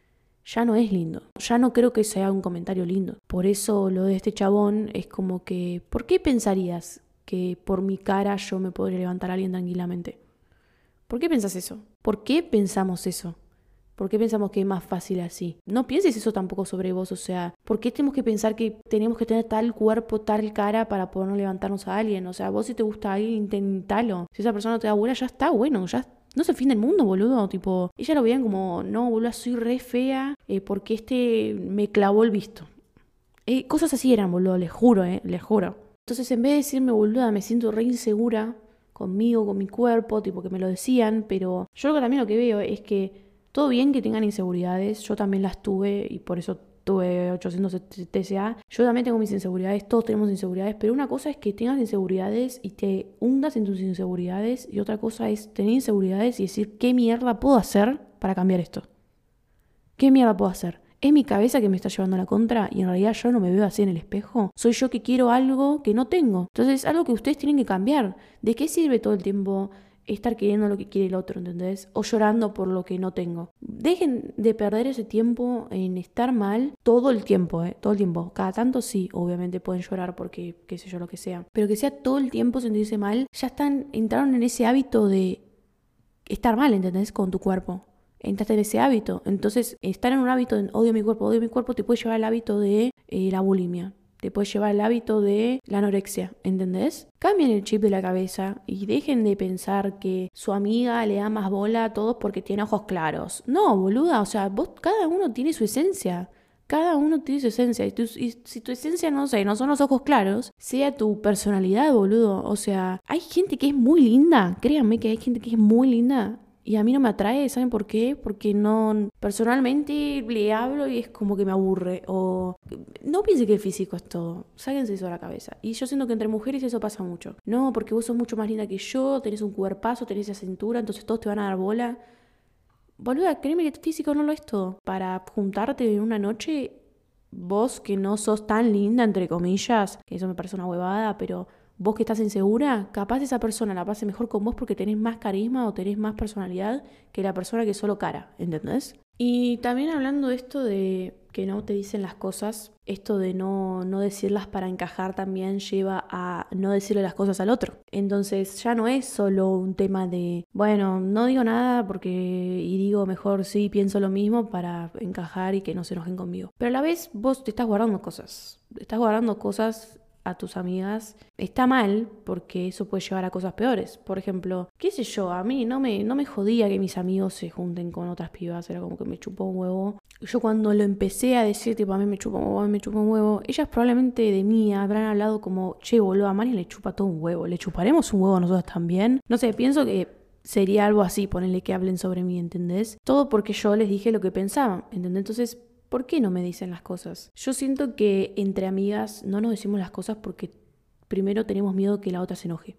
ya no es lindo. Ya no creo que sea un comentario lindo. Por eso lo de este chabón es como que, ¿por qué pensarías que por mi cara yo me podría levantar a alguien tranquilamente? ¿Por qué pensás eso? ¿Por qué pensamos eso? ¿Por qué pensamos que es más fácil así? No pienses eso tampoco sobre vos, o sea, ¿por qué tenemos que pensar que tenemos que tener tal cuerpo, tal cara para podernos levantarnos a alguien? O sea, vos si te gusta a alguien, intentalo. Si esa persona te da buena, ya está, bueno, ya está. No es el fin del mundo, boludo, tipo, ella lo veían como, no, boludo, soy re fea eh, porque este me clavó el visto. Eh, cosas así eran, boludo, les juro, eh, les juro. Entonces, en vez de decirme, boluda, me siento re insegura conmigo, con mi cuerpo, tipo que me lo decían, pero yo creo que también lo que veo es que todo bien que tengan inseguridades, yo también las tuve y por eso tuve ochocientos T C A. Yo también tengo mis inseguridades, todos tenemos inseguridades, pero una cosa es que tengas inseguridades y te hundas en tus inseguridades y otra cosa es tener inseguridades y decir, ¿qué mierda puedo hacer para cambiar esto? ¿Qué mierda puedo hacer? ¿Es mi cabeza que me está llevando a la contra y en realidad yo no me veo así en el espejo? ¿Soy yo que quiero algo que no tengo? Entonces es algo que ustedes tienen que cambiar. ¿De qué sirve todo el tiempo estar queriendo lo que quiere el otro, ¿entendés? O llorando por lo que no tengo. Dejen de perder ese tiempo en estar mal todo el tiempo, ¿eh? Todo el tiempo. Cada tanto sí, obviamente pueden llorar porque, qué sé yo, lo que sea. Pero que sea todo el tiempo sentirse mal, ya están, entraron en ese hábito de estar mal, ¿entendés? Con tu cuerpo. Entraste en ese hábito. Entonces, estar en un hábito de odio mi cuerpo, odio mi cuerpo, te puede llevar al hábito de eh, la bulimia. Te puede llevar al hábito de la anorexia, ¿entendés? Cambien el chip de la cabeza y dejen de pensar que su amiga le da más bola a todos porque tiene ojos claros. No, boluda, o sea, vos, cada uno tiene su esencia. Cada uno tiene su esencia. Y, tu, y si tu esencia, no sé, no son los ojos claros, sea tu personalidad, boludo. O sea, hay gente que es muy linda. Créanme que hay gente que es muy linda. Y a mí no me atrae, ¿saben por qué? Porque no, personalmente le hablo y es como que me aburre. O no piense que el físico es todo. Sáquense eso a la cabeza. Y yo siento que entre mujeres eso pasa mucho. No, porque vos sos mucho más linda que yo, tenés un cuerpazo, tenés esa cintura, entonces todos te van a dar bola. Boluda, créeme que el físico no lo es todo. Para juntarte en una noche, vos que no sos tan linda, entre comillas, que eso me parece una huevada, pero vos que estás insegura, capaz esa persona la pase mejor con vos porque tenés más carisma o tenés más personalidad que la persona que es solo cara, ¿entendés? Y también hablando de esto de que no te dicen las cosas, esto de no, no decirlas para encajar también lleva a no decirle las cosas al otro. Entonces ya no es solo un tema de, bueno, no digo nada porque y digo mejor sí, pienso lo mismo para encajar y que no se enojen conmigo. Pero a la vez vos te estás guardando cosas, estás guardando cosas a tus amigas. Está mal porque eso puede llevar a cosas peores. Por ejemplo, qué sé yo, a mí no me, no me jodía que mis amigos se junten con otras pibas, era como que me chupó un huevo. Yo cuando lo empecé a decir, tipo, a mí me chupa un huevo, a mí me chupa un huevo, ellas probablemente de mí habrán hablado como, che, boludo, a Mari le chupa todo un huevo, ¿le chuparemos un huevo a nosotros también? No sé, pienso que sería algo así, ponerle que hablen sobre mí, ¿entendés? Todo porque yo les dije lo que pensaban, ¿entendés? Entonces, ¿por qué no me dicen las cosas? Yo siento que entre amigas no nos decimos las cosas porque primero tenemos miedo que la otra se enoje.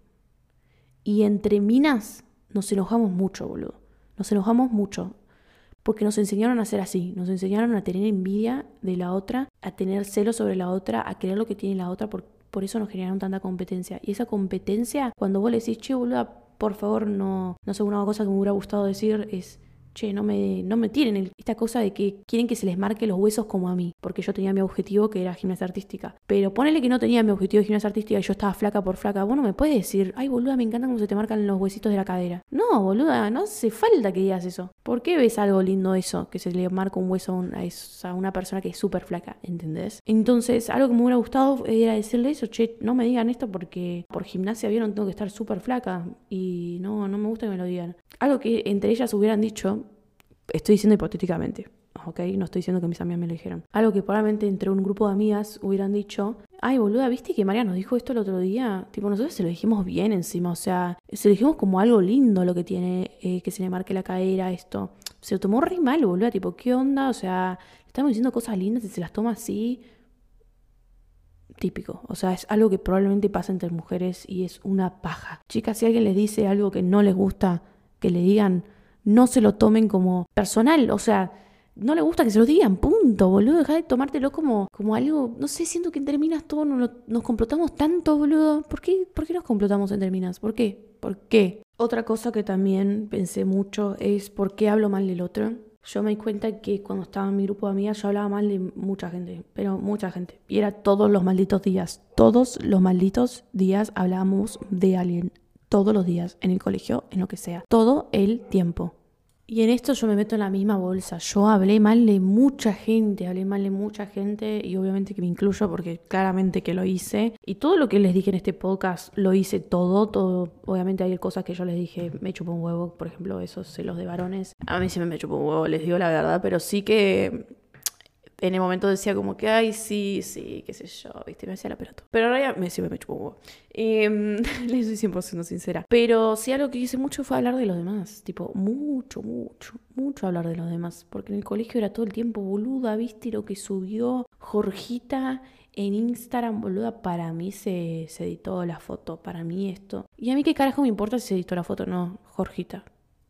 Y entre minas nos enojamos mucho, boludo. Nos enojamos mucho. Porque nos enseñaron a ser así. Nos enseñaron a tener envidia de la otra, a tener celos sobre la otra, a querer lo que tiene la otra. Por, por eso nos generaron tanta competencia. Y esa competencia, cuando vos le decís, che, boluda, por favor, no, no sé, una cosa que me hubiera gustado decir es, che, no me, no me tienen el, esta cosa de que quieren que se les marque los huesos como a mí, porque yo tenía mi objetivo que era gimnasia artística. Pero ponele que no tenía mi objetivo de gimnasia artística y yo estaba flaca por flaca. Vos no me puedes decir, ay, boluda, me encanta cómo se te marcan los huesitos de la cadera. No, boluda, no hace falta que digas eso. ¿Por qué ves algo lindo eso, que se le marca un hueso a una persona que es súper flaca, ¿entendés? Entonces, algo que me hubiera gustado era decirle eso, che, no me digan esto porque por gimnasia vieron tengo que estar súper flaca y no, no me gusta que me lo digan. Algo que entre ellas hubieran dicho, estoy diciendo hipotéticamente, ¿ok? No estoy diciendo que mis amigas me lo dijeron. Algo que probablemente entre un grupo de amigas hubieran dicho, ay, boluda, ¿viste que María nos dijo esto el otro día? Tipo, nosotros se lo dijimos bien encima, o sea, se lo dijimos como algo lindo lo que tiene, eh, que se le marque la cadera, esto. Se lo tomó re mal, boluda, tipo, ¿qué onda? O sea, le estamos diciendo cosas lindas y se las toma así. Típico, o sea, es algo que probablemente pasa entre mujeres y es una paja. Chicas, si alguien les dice algo que no les gusta, que le digan, no se lo tomen como personal, o sea, no les gusta que se lo digan, punto, boludo, deja de tomártelo como, como algo, no sé, siento que en terminas todos nos, nos complotamos tanto, boludo. ¿Por qué, ¿Por qué nos complotamos en terminas? ¿Por qué? ¿Por qué? Otra cosa que también pensé mucho es por qué hablo mal del otro. Yo me di cuenta que cuando estaba en mi grupo de amigas yo hablaba mal de mucha gente, pero mucha gente. Y era todos los malditos días, todos los malditos días hablábamos de alguien. Todos los días, en el colegio, en lo que sea. Todo el tiempo. Y en esto yo me meto en la misma bolsa. Yo hablé mal de mucha gente, hablé mal de mucha gente y obviamente que me incluyo porque claramente que lo hice. Y todo lo que les dije en este podcast lo hice todo, todo. Obviamente hay cosas que yo les dije, me chupo un huevo, por ejemplo, esos celos de varones. A mí sí me chupo un huevo, les digo la verdad, pero sí que en el momento decía como que, ay, sí, sí, qué sé yo, viste, me hacía la pelota. Pero ahora ya me, sí me chupo un huevo. Eh, les soy cien por ciento sincera. Pero sí algo que hice mucho fue hablar de los demás. Tipo, mucho, mucho, mucho hablar de los demás. Porque en el colegio era todo el tiempo, boluda, viste lo que subió Jorgita en Instagram, boluda, para mí se, se editó la foto, para mí esto. Y a mí qué carajo me importa si se editó la foto, no, Jorgita.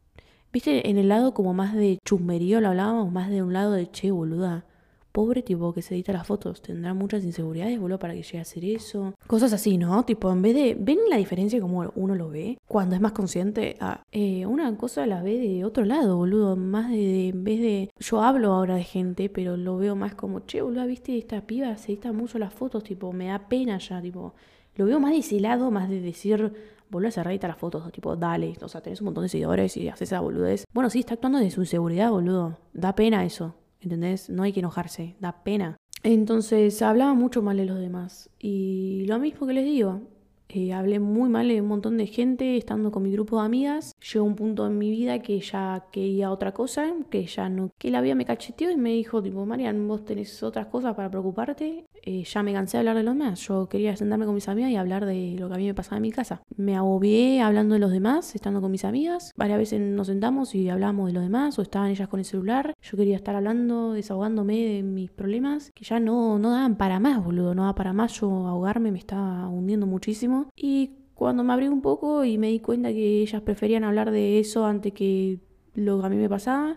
Viste, en el lado como más de chusmerío lo hablábamos, más de un lado de, che, boluda, pobre tipo que se edita las fotos, tendrá muchas inseguridades, boludo, para que llegue a hacer eso. Cosas así, ¿no? Tipo, en vez de... ¿Ven la diferencia como uno lo ve? Cuando es más consciente, ah, eh, una cosa la ve de otro lado, boludo. Más de, de... En vez de... Yo hablo ahora de gente, pero lo veo más como, che, boludo, ¿viste? Esta piba se edita mucho las fotos, tipo, me da pena ya, tipo... Lo veo más de ese lado, más de decir... Boludo, se reedita las fotos, tipo, dale, o sea, tenés un montón de seguidores y haces esa boludez. Bueno, sí, está actuando de su inseguridad, boludo. Da pena eso. ¿Entendés? No hay que enojarse, da pena. Entonces hablaba mucho mal de los demás. Y lo mismo que les digo, eh, hablé muy mal de un montón de gente estando con mi grupo de amigas. Llegó un punto en mi vida que ya quería otra cosa, que ya no... Que la vida me cacheteó y me dijo, tipo, Marian, vos tenés otras cosas para preocuparte. Eh, ya me cansé de hablar de los demás. Yo quería sentarme con mis amigas y hablar de lo que a mí me pasaba en mi casa. Me agobié hablando de los demás, estando con mis amigas. Varias veces nos sentamos y hablábamos de los demás o estaban ellas con el celular. Yo quería estar hablando, desahogándome de mis problemas, que ya no, no daban para más, boludo. No daba para más. Yo ahogarme me estaba hundiendo muchísimo. Y cuando me abrí un poco y me di cuenta que ellas preferían hablar de eso antes que lo que a mí me pasaba,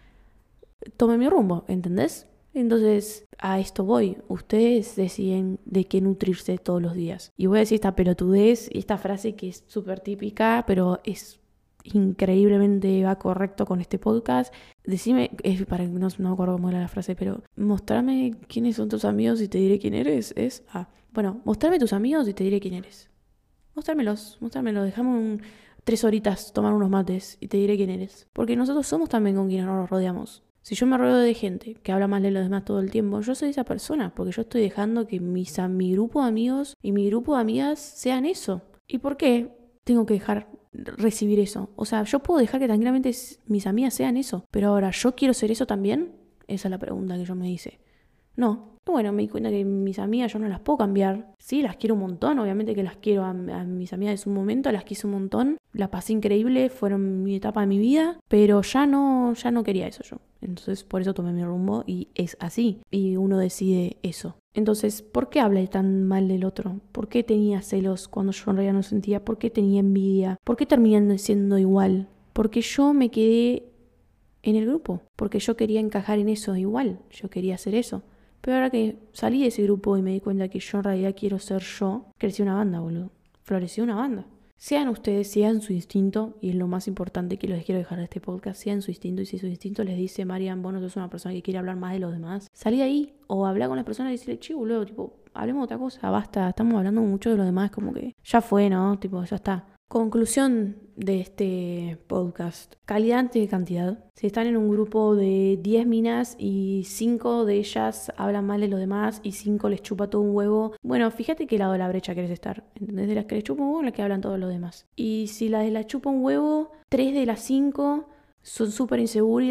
tomé mi rumbo, ¿entendés? Entonces, a esto voy. Ustedes deciden de qué nutrirse todos los días. Y voy a decir esta pelotudez y esta frase que es súper típica, pero es increíblemente va correcto con este podcast. Decime, es para no, no me acuerdo cómo era la frase, pero mostrame quiénes son tus amigos y te diré quién eres. Es, ah, bueno, mostrame tus amigos y te diré quién eres. Mostrármelos, mostrármelos. Dejame un, tres horitas tomar unos mates y te diré quién eres. Porque nosotros somos también con quienes nos rodeamos. Si yo me rodeo de gente que habla mal de los demás todo el tiempo, yo soy esa persona, porque yo estoy dejando que mis, a, mi grupo de amigos y mi grupo de amigas sean eso. ¿Y por qué tengo que dejar recibir eso? O sea, yo puedo dejar que tranquilamente mis amigas sean eso, pero ahora, ¿yo quiero ser eso también? Esa es la pregunta que yo me hice. No. Bueno, me di cuenta que mis amigas yo no las puedo cambiar. Sí, las quiero un montón, obviamente que las quiero a, a mis amigas de su momento, las quise un montón. La pasé increíble, fueron mi etapa de mi vida, pero ya no, ya no quería eso yo. Entonces por eso tomé mi rumbo y es así. Y uno decide eso. Entonces, ¿por qué hablé tan mal del otro? ¿Por qué tenía celos cuando yo en realidad no sentía? ¿Por qué tenía envidia? ¿Por qué terminan siendo igual? Porque yo me quedé en el grupo. Porque yo quería encajar en eso igual. Yo quería hacer eso. Pero ahora que salí de ese grupo y me di cuenta que yo en realidad quiero ser yo, creció una banda, boludo. Floreció una banda. Sean ustedes, sigan su instinto, y es lo más importante que les quiero dejar de este podcast, sigan su instinto, y si su instinto les dice, Marian, vos no sos una persona que quiere hablar más de los demás, salí de ahí, o hablar con las personas y decirle, che, boludo, tipo, hablemos de otra cosa, basta, estamos hablando mucho de los demás, como que ya fue, ¿no? Tipo, ya está. Conclusión de este podcast. Calidad antes de cantidad. Si están en un grupo de diez minas y cinco de ellas hablan mal de los demás y cinco les chupa todo un huevo, bueno, fíjate qué lado de la brecha querés estar. ¿Entendés? De las que les chupa un huevo, las que hablan todos los demás. Y si la de la chupa un huevo, tres de las cinco son súper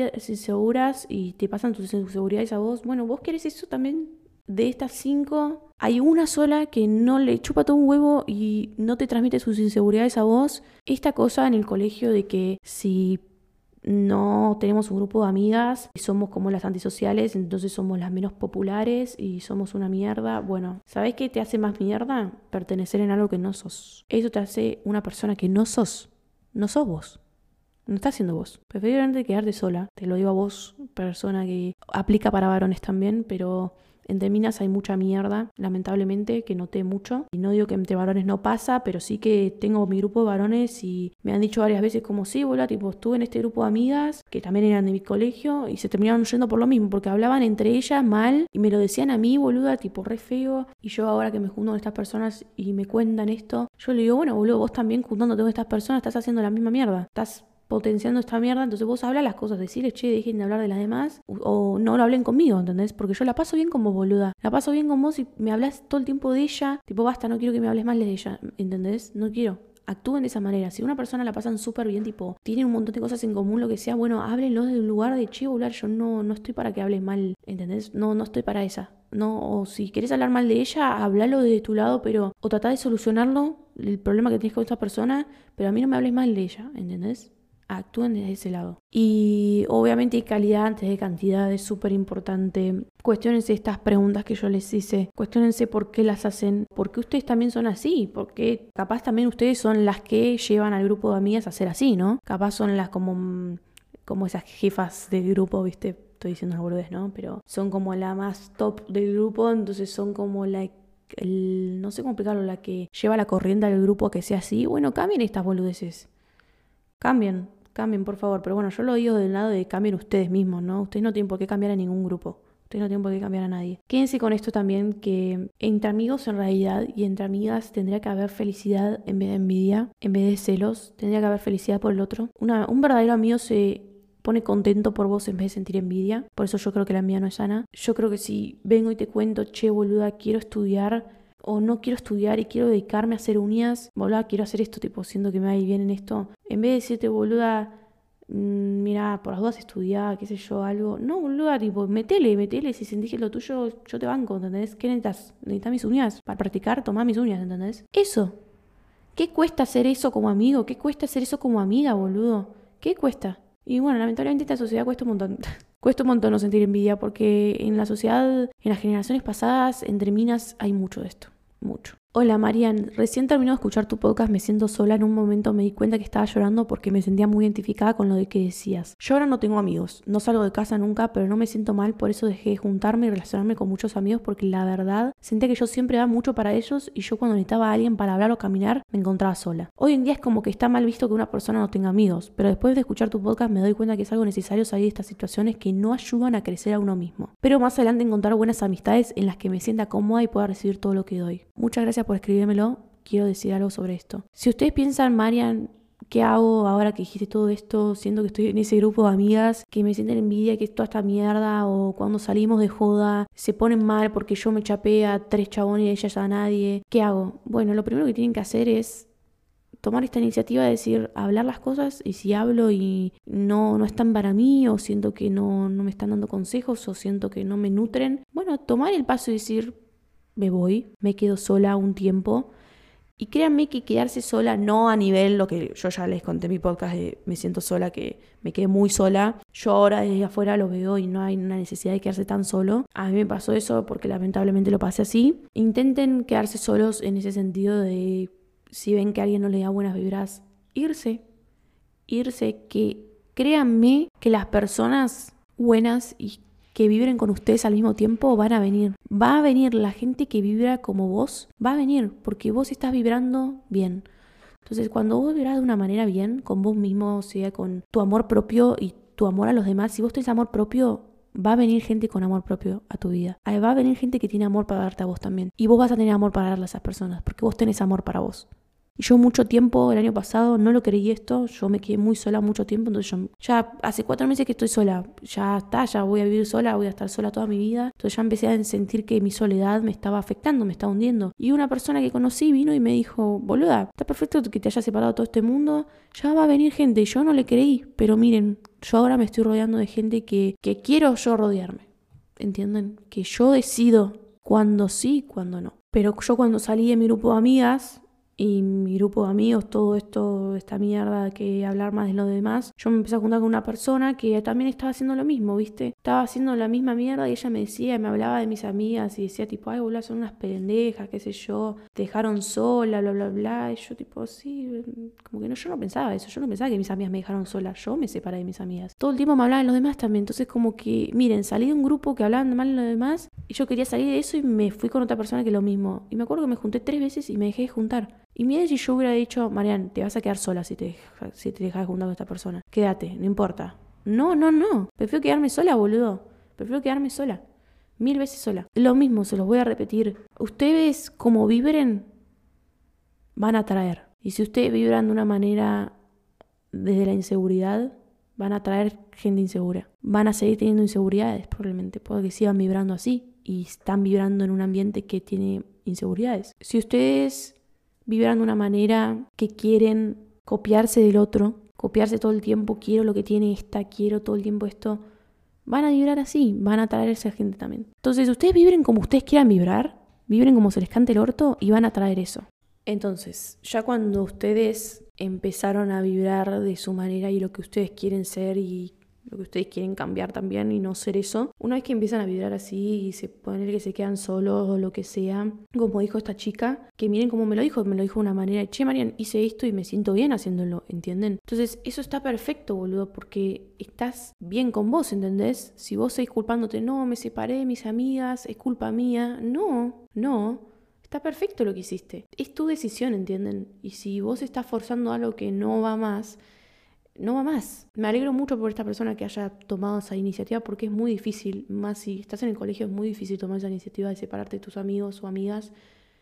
inseguras y te pasan tus inseguridades a vos, bueno, vos querés eso también de estas cinco. hay una sola que no le chupa todo un huevo y no te transmite sus inseguridades a vos. Esta cosa en el colegio de que si no tenemos un grupo de amigas, somos como las antisociales, entonces somos las menos populares y somos una mierda. Bueno, ¿sabés qué te hace más mierda? Pertenecer en algo que no sos. Eso te hace una persona que no sos. No sos vos. No estás siendo vos. Preferiblemente quedarte sola. Te lo digo a vos, persona que aplica para varones también, pero entre minas hay mucha mierda, lamentablemente, que noté mucho. Y no digo que entre varones no pasa, pero sí que tengo mi grupo de varones y me han dicho varias veces como sí, boludo, tipo, estuve en este grupo de amigas que también eran de mi colegio y se terminaron yendo por lo mismo, porque hablaban entre ellas mal y me lo decían a mí, boluda, tipo, re feo. Y yo ahora que me junto con estas personas y me cuentan esto, yo le digo, bueno, boludo, vos también juntándote con estas personas estás haciendo la misma mierda. Estás potenciando esta mierda, entonces vos hablas las cosas, decirles, che, dejen de hablar de las demás, o, o no lo hablen conmigo, ¿entendés? Porque yo la paso bien con vos, boluda, la paso bien con vos y me hablas todo el tiempo de ella, tipo, basta, no quiero que me hables mal de ella, ¿entendés? No quiero. Actúen de esa manera. Si una persona la pasan súper bien, tipo, tienen un montón de cosas en común, lo que sea, bueno, háblenlo desde un lugar de, che, boluda, yo no, no estoy para que hables mal, ¿entendés? No, no estoy para esa. No, o si querés hablar mal de ella, hablalo desde tu lado, pero, o tratá de solucionarlo, el problema que tienes con esta persona, pero a mí no me hables mal de ella, ¿entendés? Actúen desde ese lado. Y obviamente hay calidad antes de cantidad, es súper importante. Cuestiónense estas preguntas que yo les hice. Cuestiónense por qué las hacen. ¿Por qué ustedes también son así? Porque capaz también ustedes son las que llevan al grupo de amigas a ser así, ¿no? Capaz son las como, como esas jefas del grupo, ¿viste? Estoy diciendo una boludez, ¿no? Pero son como la más top del grupo, entonces son como la... El, no sé cómo explicarlo, la que lleva la corriente al grupo a que sea así. Bueno, cambien estas boludeces. Cambien. Cambien, por favor. Pero bueno, yo lo digo del lado de cambien ustedes mismos, ¿no? Ustedes no tienen por qué cambiar a ningún grupo. Ustedes no tienen por qué cambiar a nadie. Quédense con esto también, que entre amigos en realidad y entre amigas tendría que haber felicidad en vez de envidia, en vez de celos. Tendría que haber felicidad por el otro. Una, un verdadero amigo se pone contento por vos en vez de sentir envidia. Por eso yo creo que la envidia no es sana. Yo creo que si vengo y te cuento, che, boluda, quiero estudiar... o no quiero estudiar y quiero dedicarme a hacer uñas, boluda, quiero hacer esto, tipo, siento que me va a ir bien en esto. En vez de decirte, boluda, mmm, mira, por las dudas estudiar, qué sé yo, algo. No, boluda, tipo, metele, metele, si sentís que lo tuyo, yo te banco, ¿entendés? ¿Qué necesitas? ¿Necesitas mis uñas? Para practicar, tomá mis uñas, ¿entendés? Eso. ¿Qué cuesta hacer eso como amigo? ¿Qué cuesta hacer eso como amiga, boludo? ¿Qué cuesta? Y bueno, lamentablemente esta sociedad cuesta un montón. Cuesta un montón no sentir envidia porque en la sociedad, en las generaciones pasadas, entre minas hay mucho de esto. Mucho. Hola Marian, recién termino de escuchar tu podcast, me siento sola. En un momento me di cuenta que estaba llorando porque me sentía muy identificada con lo de que decías. Yo ahora no tengo amigos, no salgo de casa nunca, pero no me siento mal, por eso dejé de juntarme y relacionarme con muchos amigos porque la verdad sentía que yo siempre daba mucho para ellos y yo cuando necesitaba a alguien para hablar o caminar me encontraba sola. Hoy en día es como que está mal visto que una persona no tenga amigos, pero después de escuchar tu podcast me doy cuenta que es algo necesario salir de estas situaciones que no ayudan a crecer a uno mismo. Pero más adelante encontrar buenas amistades en las que me sienta cómoda y pueda recibir todo lo que doy. Muchas gracias por escribírmelo, quiero decir algo sobre esto. Si ustedes piensan, Marian, ¿qué hago ahora que dijiste todo esto? Siento que estoy en ese grupo de amigas que me sienten envidia, que es toda esta mierda, o cuando salimos de joda se ponen mal porque yo me chapé a tres chabones y ellas a nadie. ¿Qué hago? Bueno, lo primero que tienen que hacer es tomar esta iniciativa de decir, hablar las cosas, y si hablo y no, no están para mí, o siento que no, no me están dando consejos, o siento que no me nutren, bueno, tomar el paso y decir, me voy, me quedo sola un tiempo. Y créanme que quedarse sola, no a nivel lo que yo ya les conté en mi podcast de me siento sola, que me quedé muy sola. Yo ahora desde afuera lo veo y no hay una necesidad de quedarse tan solo. A mí me pasó eso porque lamentablemente lo pasé así. Intenten quedarse solos en ese sentido de si ven que a alguien no le da buenas vibras, irse. Irse, que créanme que las personas buenas y que vibren con ustedes al mismo tiempo van a venir. Va a venir la gente que vibra como vos, va a venir porque vos estás vibrando bien. Entonces, cuando vos vibrás de una manera bien, con vos mismo, o sea, con tu amor propio y tu amor a los demás, si vos tenés amor propio, va a venir gente con amor propio a tu vida. Ahí va a venir gente que tiene amor para darte a vos también. Y vos vas a tener amor para darle a esas personas, porque vos tenés amor para vos. Y yo mucho tiempo, el año pasado, no lo creí esto, yo me quedé muy sola mucho tiempo, entonces yo ya hace cuatro meses que estoy sola, ya está, ya voy a vivir sola, voy a estar sola toda mi vida, entonces ya empecé a sentir que mi soledad me estaba afectando, me estaba hundiendo. Y una persona que conocí vino y me dijo, boluda, está perfecto que te hayas separado de todo este mundo, ya va a venir gente, y yo no le creí, pero miren, yo ahora me estoy rodeando de gente que, que quiero yo rodearme, ¿entienden? Que yo decido Cuando sí, cuando no. Pero yo cuando salí de mi grupo de amigas, y mi grupo de amigos, todo esto, esta mierda que hablar más de lo demás, yo me empecé a juntar con una persona que también estaba haciendo lo mismo, ¿viste? Estaba haciendo la misma mierda y ella me decía, me hablaba de mis amigas y decía tipo, ay, boludo, son unas pendejas, qué sé yo, te dejaron sola, bla, bla, bla. Y yo tipo, sí, como que no, yo no pensaba eso, yo no pensaba que mis amigas me dejaron sola, yo me separé de mis amigas. Todo el tiempo me hablaban de los demás también, entonces como que, miren, salí de un grupo que hablaban mal de los demás y yo quería salir de eso y me fui con otra persona que lo mismo. Y me acuerdo que me junté tres veces y me dejé de juntar. Y mira si yo hubiera dicho, Marian, te vas a quedar sola si te, deja, si te dejas de juntar con esta persona. Quédate, no importa. No, no, no. Prefiero quedarme sola, boludo. Prefiero quedarme sola. Mil veces sola. Lo mismo, se los voy a repetir. Ustedes, como vibren, van a atraer. Y si ustedes vibran de una manera desde la inseguridad, van a atraer gente insegura. Van a seguir teniendo inseguridades, probablemente, porque sigan vibrando así. Y están vibrando en un ambiente que tiene inseguridades. Si ustedes vibran de una manera que quieren copiarse del otro, copiarse todo el tiempo, quiero lo que tiene esta, quiero todo el tiempo esto, van a vibrar así, van a atraer a esa gente también. Entonces ustedes vibren como ustedes quieran vibrar, vibren como se les cante el orto y van a atraer eso. Entonces, ya cuando ustedes empezaron a vibrar de su manera y lo que ustedes quieren ser y lo que ustedes quieren cambiar también y no ser eso, una vez que empiezan a vibrar así y se ponen que se quedan solos o lo que sea, como dijo esta chica, que miren cómo me lo dijo, me lo dijo de una manera, che, Marian, hice esto y me siento bien haciéndolo, ¿entienden? Entonces eso está perfecto, boludo, porque estás bien con vos, ¿entendés? Si vos seguís culpándote, no, me separé de mis amigas, es culpa mía, no, no, está perfecto lo que hiciste, es tu decisión, ¿entienden? Y si vos estás forzando algo que no va más, no va más. Me alegro mucho por esta persona que haya tomado esa iniciativa porque es muy difícil, más si estás en el colegio es muy difícil tomar esa iniciativa de separarte de tus amigos o amigas,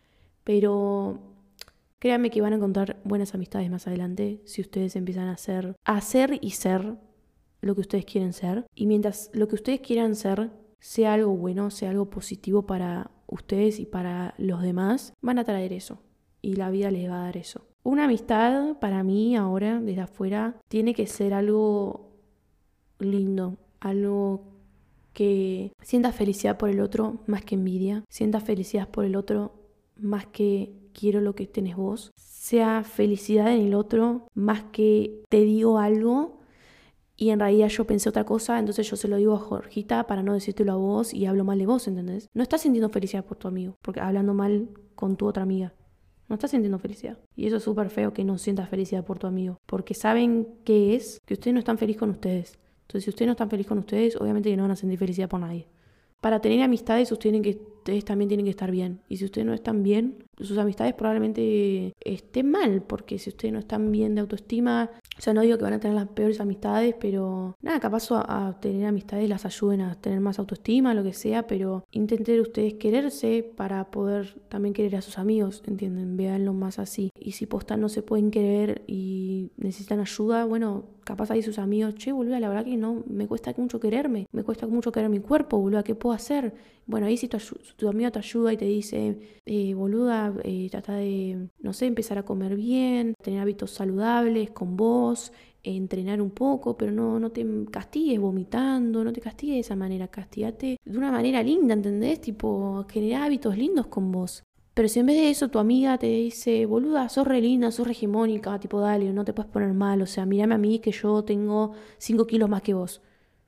pero créanme que van a encontrar buenas amistades más adelante si ustedes empiezan a hacer, a hacer y ser lo que ustedes quieren ser, y mientras lo que ustedes quieran ser sea algo bueno, sea algo positivo para ustedes y para los demás, van a traer eso y la vida les va a dar eso. Una amistad, para mí, ahora, desde afuera, tiene que ser algo lindo, algo que sienta felicidad por el otro más que envidia, sienta felicidad por el otro más que quiero lo que tenés vos, sea felicidad en el otro más que te digo algo y en realidad yo pensé otra cosa, entonces yo se lo digo a Jorgita para no decírtelo a vos y hablo mal de vos, ¿entendés? No estás sintiendo felicidad por tu amigo, porque hablando mal con tu otra amiga. No estás sintiendo felicidad. Y eso es súper feo que no sientas felicidad por tu amigo. Porque saben qué es, que ustedes no están felices con ustedes. Entonces, si ustedes no están felices con ustedes, obviamente que no van a sentir felicidad por nadie. Para tener amistades, ustedes, tienen que, ustedes también tienen que estar bien. Y si ustedes no están bien, sus amistades probablemente estén mal. Porque si ustedes no están bien de autoestima, o sea, no digo que van a tener las peores amistades, pero nada, capaz a, a tener amistades las ayuden a tener más autoestima, lo que sea, pero intenten ustedes quererse para poder también querer a sus amigos, ¿entienden? Véanlo más así. Y si posta no se pueden querer y necesitan ayuda, bueno, capaz ahí sus amigos, che, boluda, la verdad que no, me cuesta mucho quererme, me cuesta mucho querer mi cuerpo, boluda, ¿qué puedo hacer? Bueno, ahí si tu, tu amigo te ayuda y te dice, eh, boluda, eh, trata de, no sé, empezar a comer bien, tener hábitos saludables con vos, eh, entrenar un poco, pero no, no te castigues vomitando, no te castigues de esa manera, castigate de una manera linda, ¿entendés? Tipo, generar hábitos lindos con vos. Pero si en vez de eso tu amiga te dice, boluda, sos re linda, sos re hegemónica, tipo, dale, no te puedes poner mal, o sea, mírame a mí que yo tengo cinco kilos más que vos.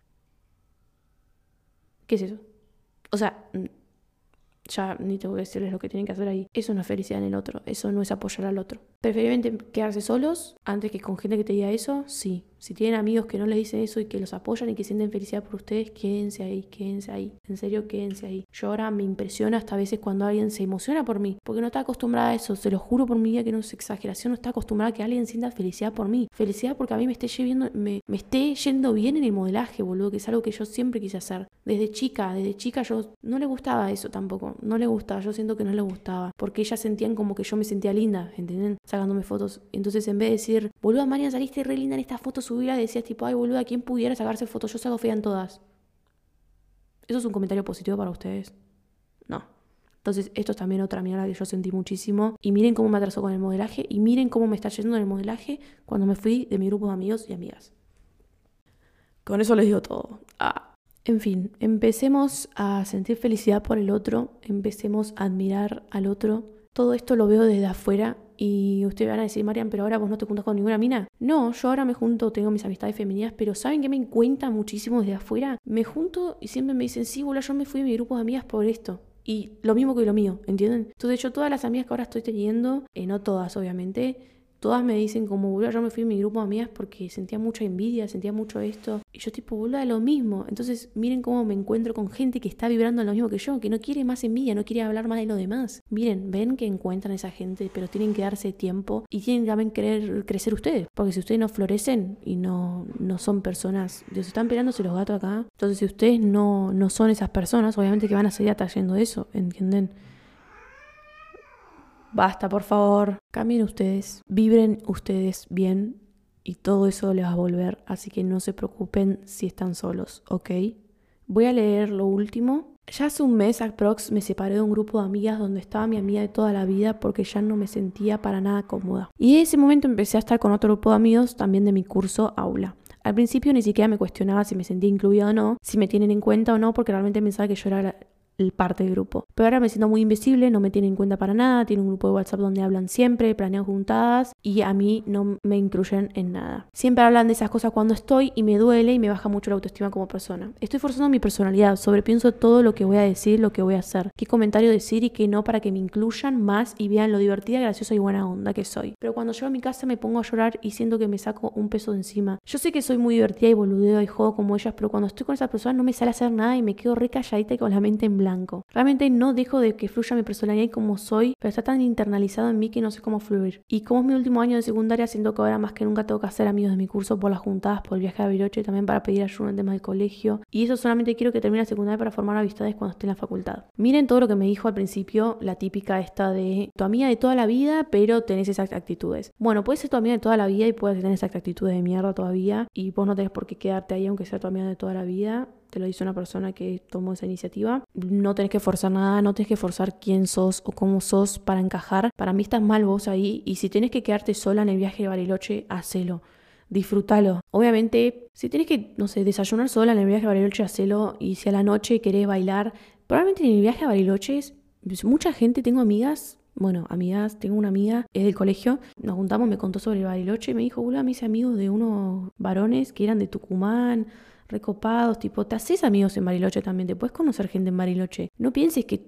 ¿Qué es eso? O sea, ya ni tengo que decirles lo que tienen que hacer ahí. Eso no es felicidad en el otro, eso no es apoyar al otro. Preferiblemente quedarse solos antes que con gente que te diga eso, sí. Si tienen amigos que no les dicen eso y que los apoyan y que sienten felicidad por ustedes, quédense ahí, quédense ahí. En serio, quédense ahí. Yo ahora me impresiona hasta a veces cuando alguien se emociona por mí, porque no está acostumbrada a eso. Se lo juro por mi vida que no es exageración, no está acostumbrada a que alguien sienta felicidad por mí. Felicidad porque a mí me esté yendo, me, me esté yendo bien en el modelaje, boludo, que es algo que yo siempre quise hacer. Desde chica, desde chica yo no le gustaba eso tampoco. No le gustaba, yo siento que no le gustaba. Porque ellas sentían como que yo me sentía linda, ¿entienden? Sacándome fotos. Entonces en vez de decir, boluda, Marian, saliste re linda en esta foto, subida, decías tipo, ay, boluda, ¿quién pudiera sacarse fotos? Yo saco fea en todas. ¿Eso es un comentario positivo para ustedes? No. Entonces esto es también otra mierda que yo sentí muchísimo. Y miren cómo me atrasó con el modelaje. Y miren cómo me está yendo en el modelaje cuando me fui de mi grupo de amigos y amigas. Con eso les digo todo. Ah. En fin, empecemos a sentir felicidad por el otro, empecemos a admirar al otro. Todo esto lo veo desde afuera y ustedes van a decir, Marian, pero ahora vos no te juntas con ninguna mina. No, yo ahora me junto, tengo mis amistades femeninas, pero ¿saben qué me encuentra muchísimo desde afuera? Me junto y siempre me dicen, sí, boludo, yo me fui de mi grupo de amigas por esto. Y lo mismo que lo mío, ¿entienden? Entonces yo todas las amigas que ahora estoy teniendo, eh, no todas obviamente, todas me dicen como, boludo, yo me fui de mi grupo de amigas porque sentía mucha envidia, sentía mucho esto. Y yo tipo, boludo, lo mismo. Entonces miren cómo me encuentro con gente que está vibrando lo mismo que yo, que no quiere más envidia, no quiere hablar más de lo demás. Miren, ven que encuentran esa gente, pero tienen que darse tiempo y tienen que también querer crecer ustedes. Porque si ustedes no florecen y no, no son personas, Dios, están peleándose los gatos acá. Entonces si ustedes no, no son esas personas, obviamente que van a seguir atrayendo eso, ¿entienden? Basta, por favor. Cambien ustedes, vibren ustedes bien y todo eso les va a volver. Así que no se preocupen si están solos, ¿ok? Voy a leer lo último. Ya hace un mes aprox me separé de un grupo de amigas donde estaba mi amiga de toda la vida porque ya no me sentía para nada cómoda. Y en ese momento empecé a estar con otro grupo de amigos también de mi curso aula. Al principio ni siquiera me cuestionaba si me sentía incluida o no, si me tienen en cuenta o no, porque realmente pensaba que yo era la parte del grupo. Pero ahora me siento muy invisible, no me tienen en cuenta para nada, tiene un grupo de WhatsApp donde hablan siempre, planean juntadas y a mí no me incluyen en nada. Siempre hablan de esas cosas cuando estoy y me duele y me baja mucho la autoestima como persona. Estoy forzando mi personalidad, sobrepienso todo lo que voy a decir, lo que voy a hacer, qué comentario decir y qué no para que me incluyan más y vean lo divertida, graciosa y buena onda que soy. Pero cuando llego a mi casa me pongo a llorar y siento que me saco un peso de encima. Yo sé que soy muy divertida y boludeo y juego como ellas, pero cuando estoy con esas personas no me sale a hacer nada y me quedo re calladita y con la mente en blanco. Realmente no dejo de que fluya mi personalidad y como soy, pero está tan internalizado en mí que no sé cómo fluir. Y como es mi último año de secundaria, siento que ahora más que nunca tengo que hacer amigos de mi curso por las juntadas, por el viaje a Bariloche, también para pedir ayuda en temas del colegio. Y eso solamente quiero que termine la secundaria para formar amistades cuando esté en la facultad. Miren todo lo que me dijo al principio, la típica esta de tu amiga de toda la vida, pero tenés esas actitudes. Bueno, puedes ser tu amiga de toda la vida y puedes tener esas actitudes de mierda todavía y vos no tenés por qué quedarte ahí aunque sea tu amiga de toda la vida. Te lo dice una persona que tomó esa iniciativa. No tenés que forzar nada, no tenés que forzar quién sos o cómo sos para encajar. Para mí estás mal vos ahí y si tenés que quedarte sola en el viaje de Bariloche, hacelo. Disfrútalo. Obviamente, si tenés que, no sé, desayunar sola en el viaje a Bariloche, hacelo. Y si a la noche querés bailar, probablemente en el viaje a Bariloche, mucha gente, tengo amigas, bueno, amigas, tengo una amiga, es del colegio, nos juntamos, me contó sobre el Bariloche y me dijo, boludo, me hice amigos de unos varones que eran de Tucumán, recopados, tipo, te haces amigos en Bariloche también, te puedes conocer gente en Bariloche. No pienses que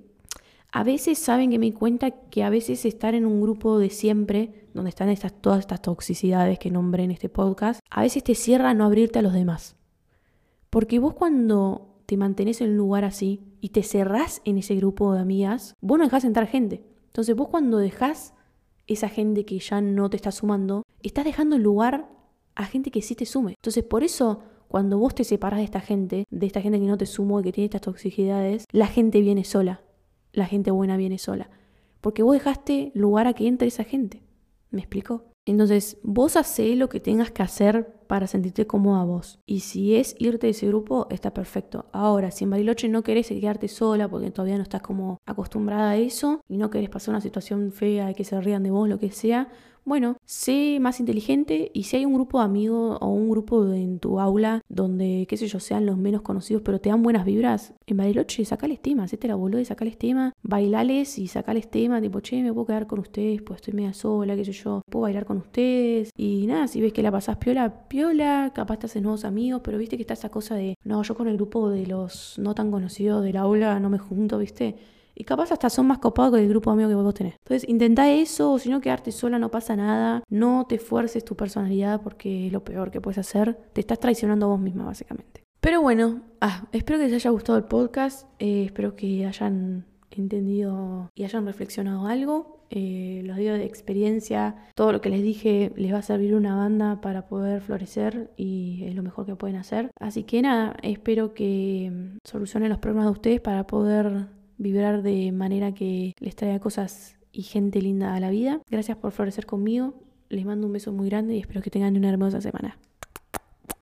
a veces saben que me di cuenta que a veces estar en un grupo de siempre, donde están estas, todas estas toxicidades que nombré en este podcast, a veces te cierra a no abrirte a los demás. Porque vos cuando te mantenés en un lugar así y te cerrás en ese grupo de amigas, vos no dejás entrar gente. Entonces vos cuando dejás esa gente que ya no te está sumando, estás dejando el lugar a gente que sí te sume. Entonces por eso cuando vos te separás de esta gente, de esta gente que no te sumó y que tiene estas toxicidades, la gente viene sola. La gente buena viene sola. Porque vos dejaste lugar a que entre esa gente. ¿Me explico? Entonces, vos hacé lo que tengas que hacer para sentirte cómoda vos. Y si es irte de ese grupo, está perfecto. Ahora, si en Bariloche no querés quedarte sola porque todavía no estás como acostumbrada a eso y no querés pasar una situación fea de que se rían de vos, lo que sea, bueno, sé más inteligente y si hay un grupo de amigos o un grupo de, en tu aula donde, qué sé yo, sean los menos conocidos pero te dan buenas vibras, en Bariloche sacales temas, hacete la boluda y sacales temas, bailales y sacales temas, tipo, che, me puedo quedar con ustedes, pues estoy media sola, qué sé yo, puedo bailar con ustedes y nada, si ves que la pasás piola, piola, capaz te haces nuevos amigos, pero viste que está esa cosa de, no, yo con el grupo de los no tan conocidos del aula no me junto, viste. Y capaz hasta son más copados que el grupo de amigos que vos tenés. Entonces intentá eso, o si no quedarte sola no pasa nada. No te fuerces tu personalidad porque es lo peor que puedes hacer. Te estás traicionando a vos misma básicamente. Pero bueno, ah, espero que les haya gustado el podcast. Eh, espero que hayan entendido y hayan reflexionado algo. Eh, los digo de experiencia. Todo lo que les dije les va a servir una banda para poder florecer y es lo mejor que pueden hacer. Así que nada, espero que solucionen los problemas de ustedes para poder vibrar de manera que les traiga cosas y gente linda a la vida. Gracias por florecer conmigo. Les mando un beso muy grande y espero que tengan una hermosa semana.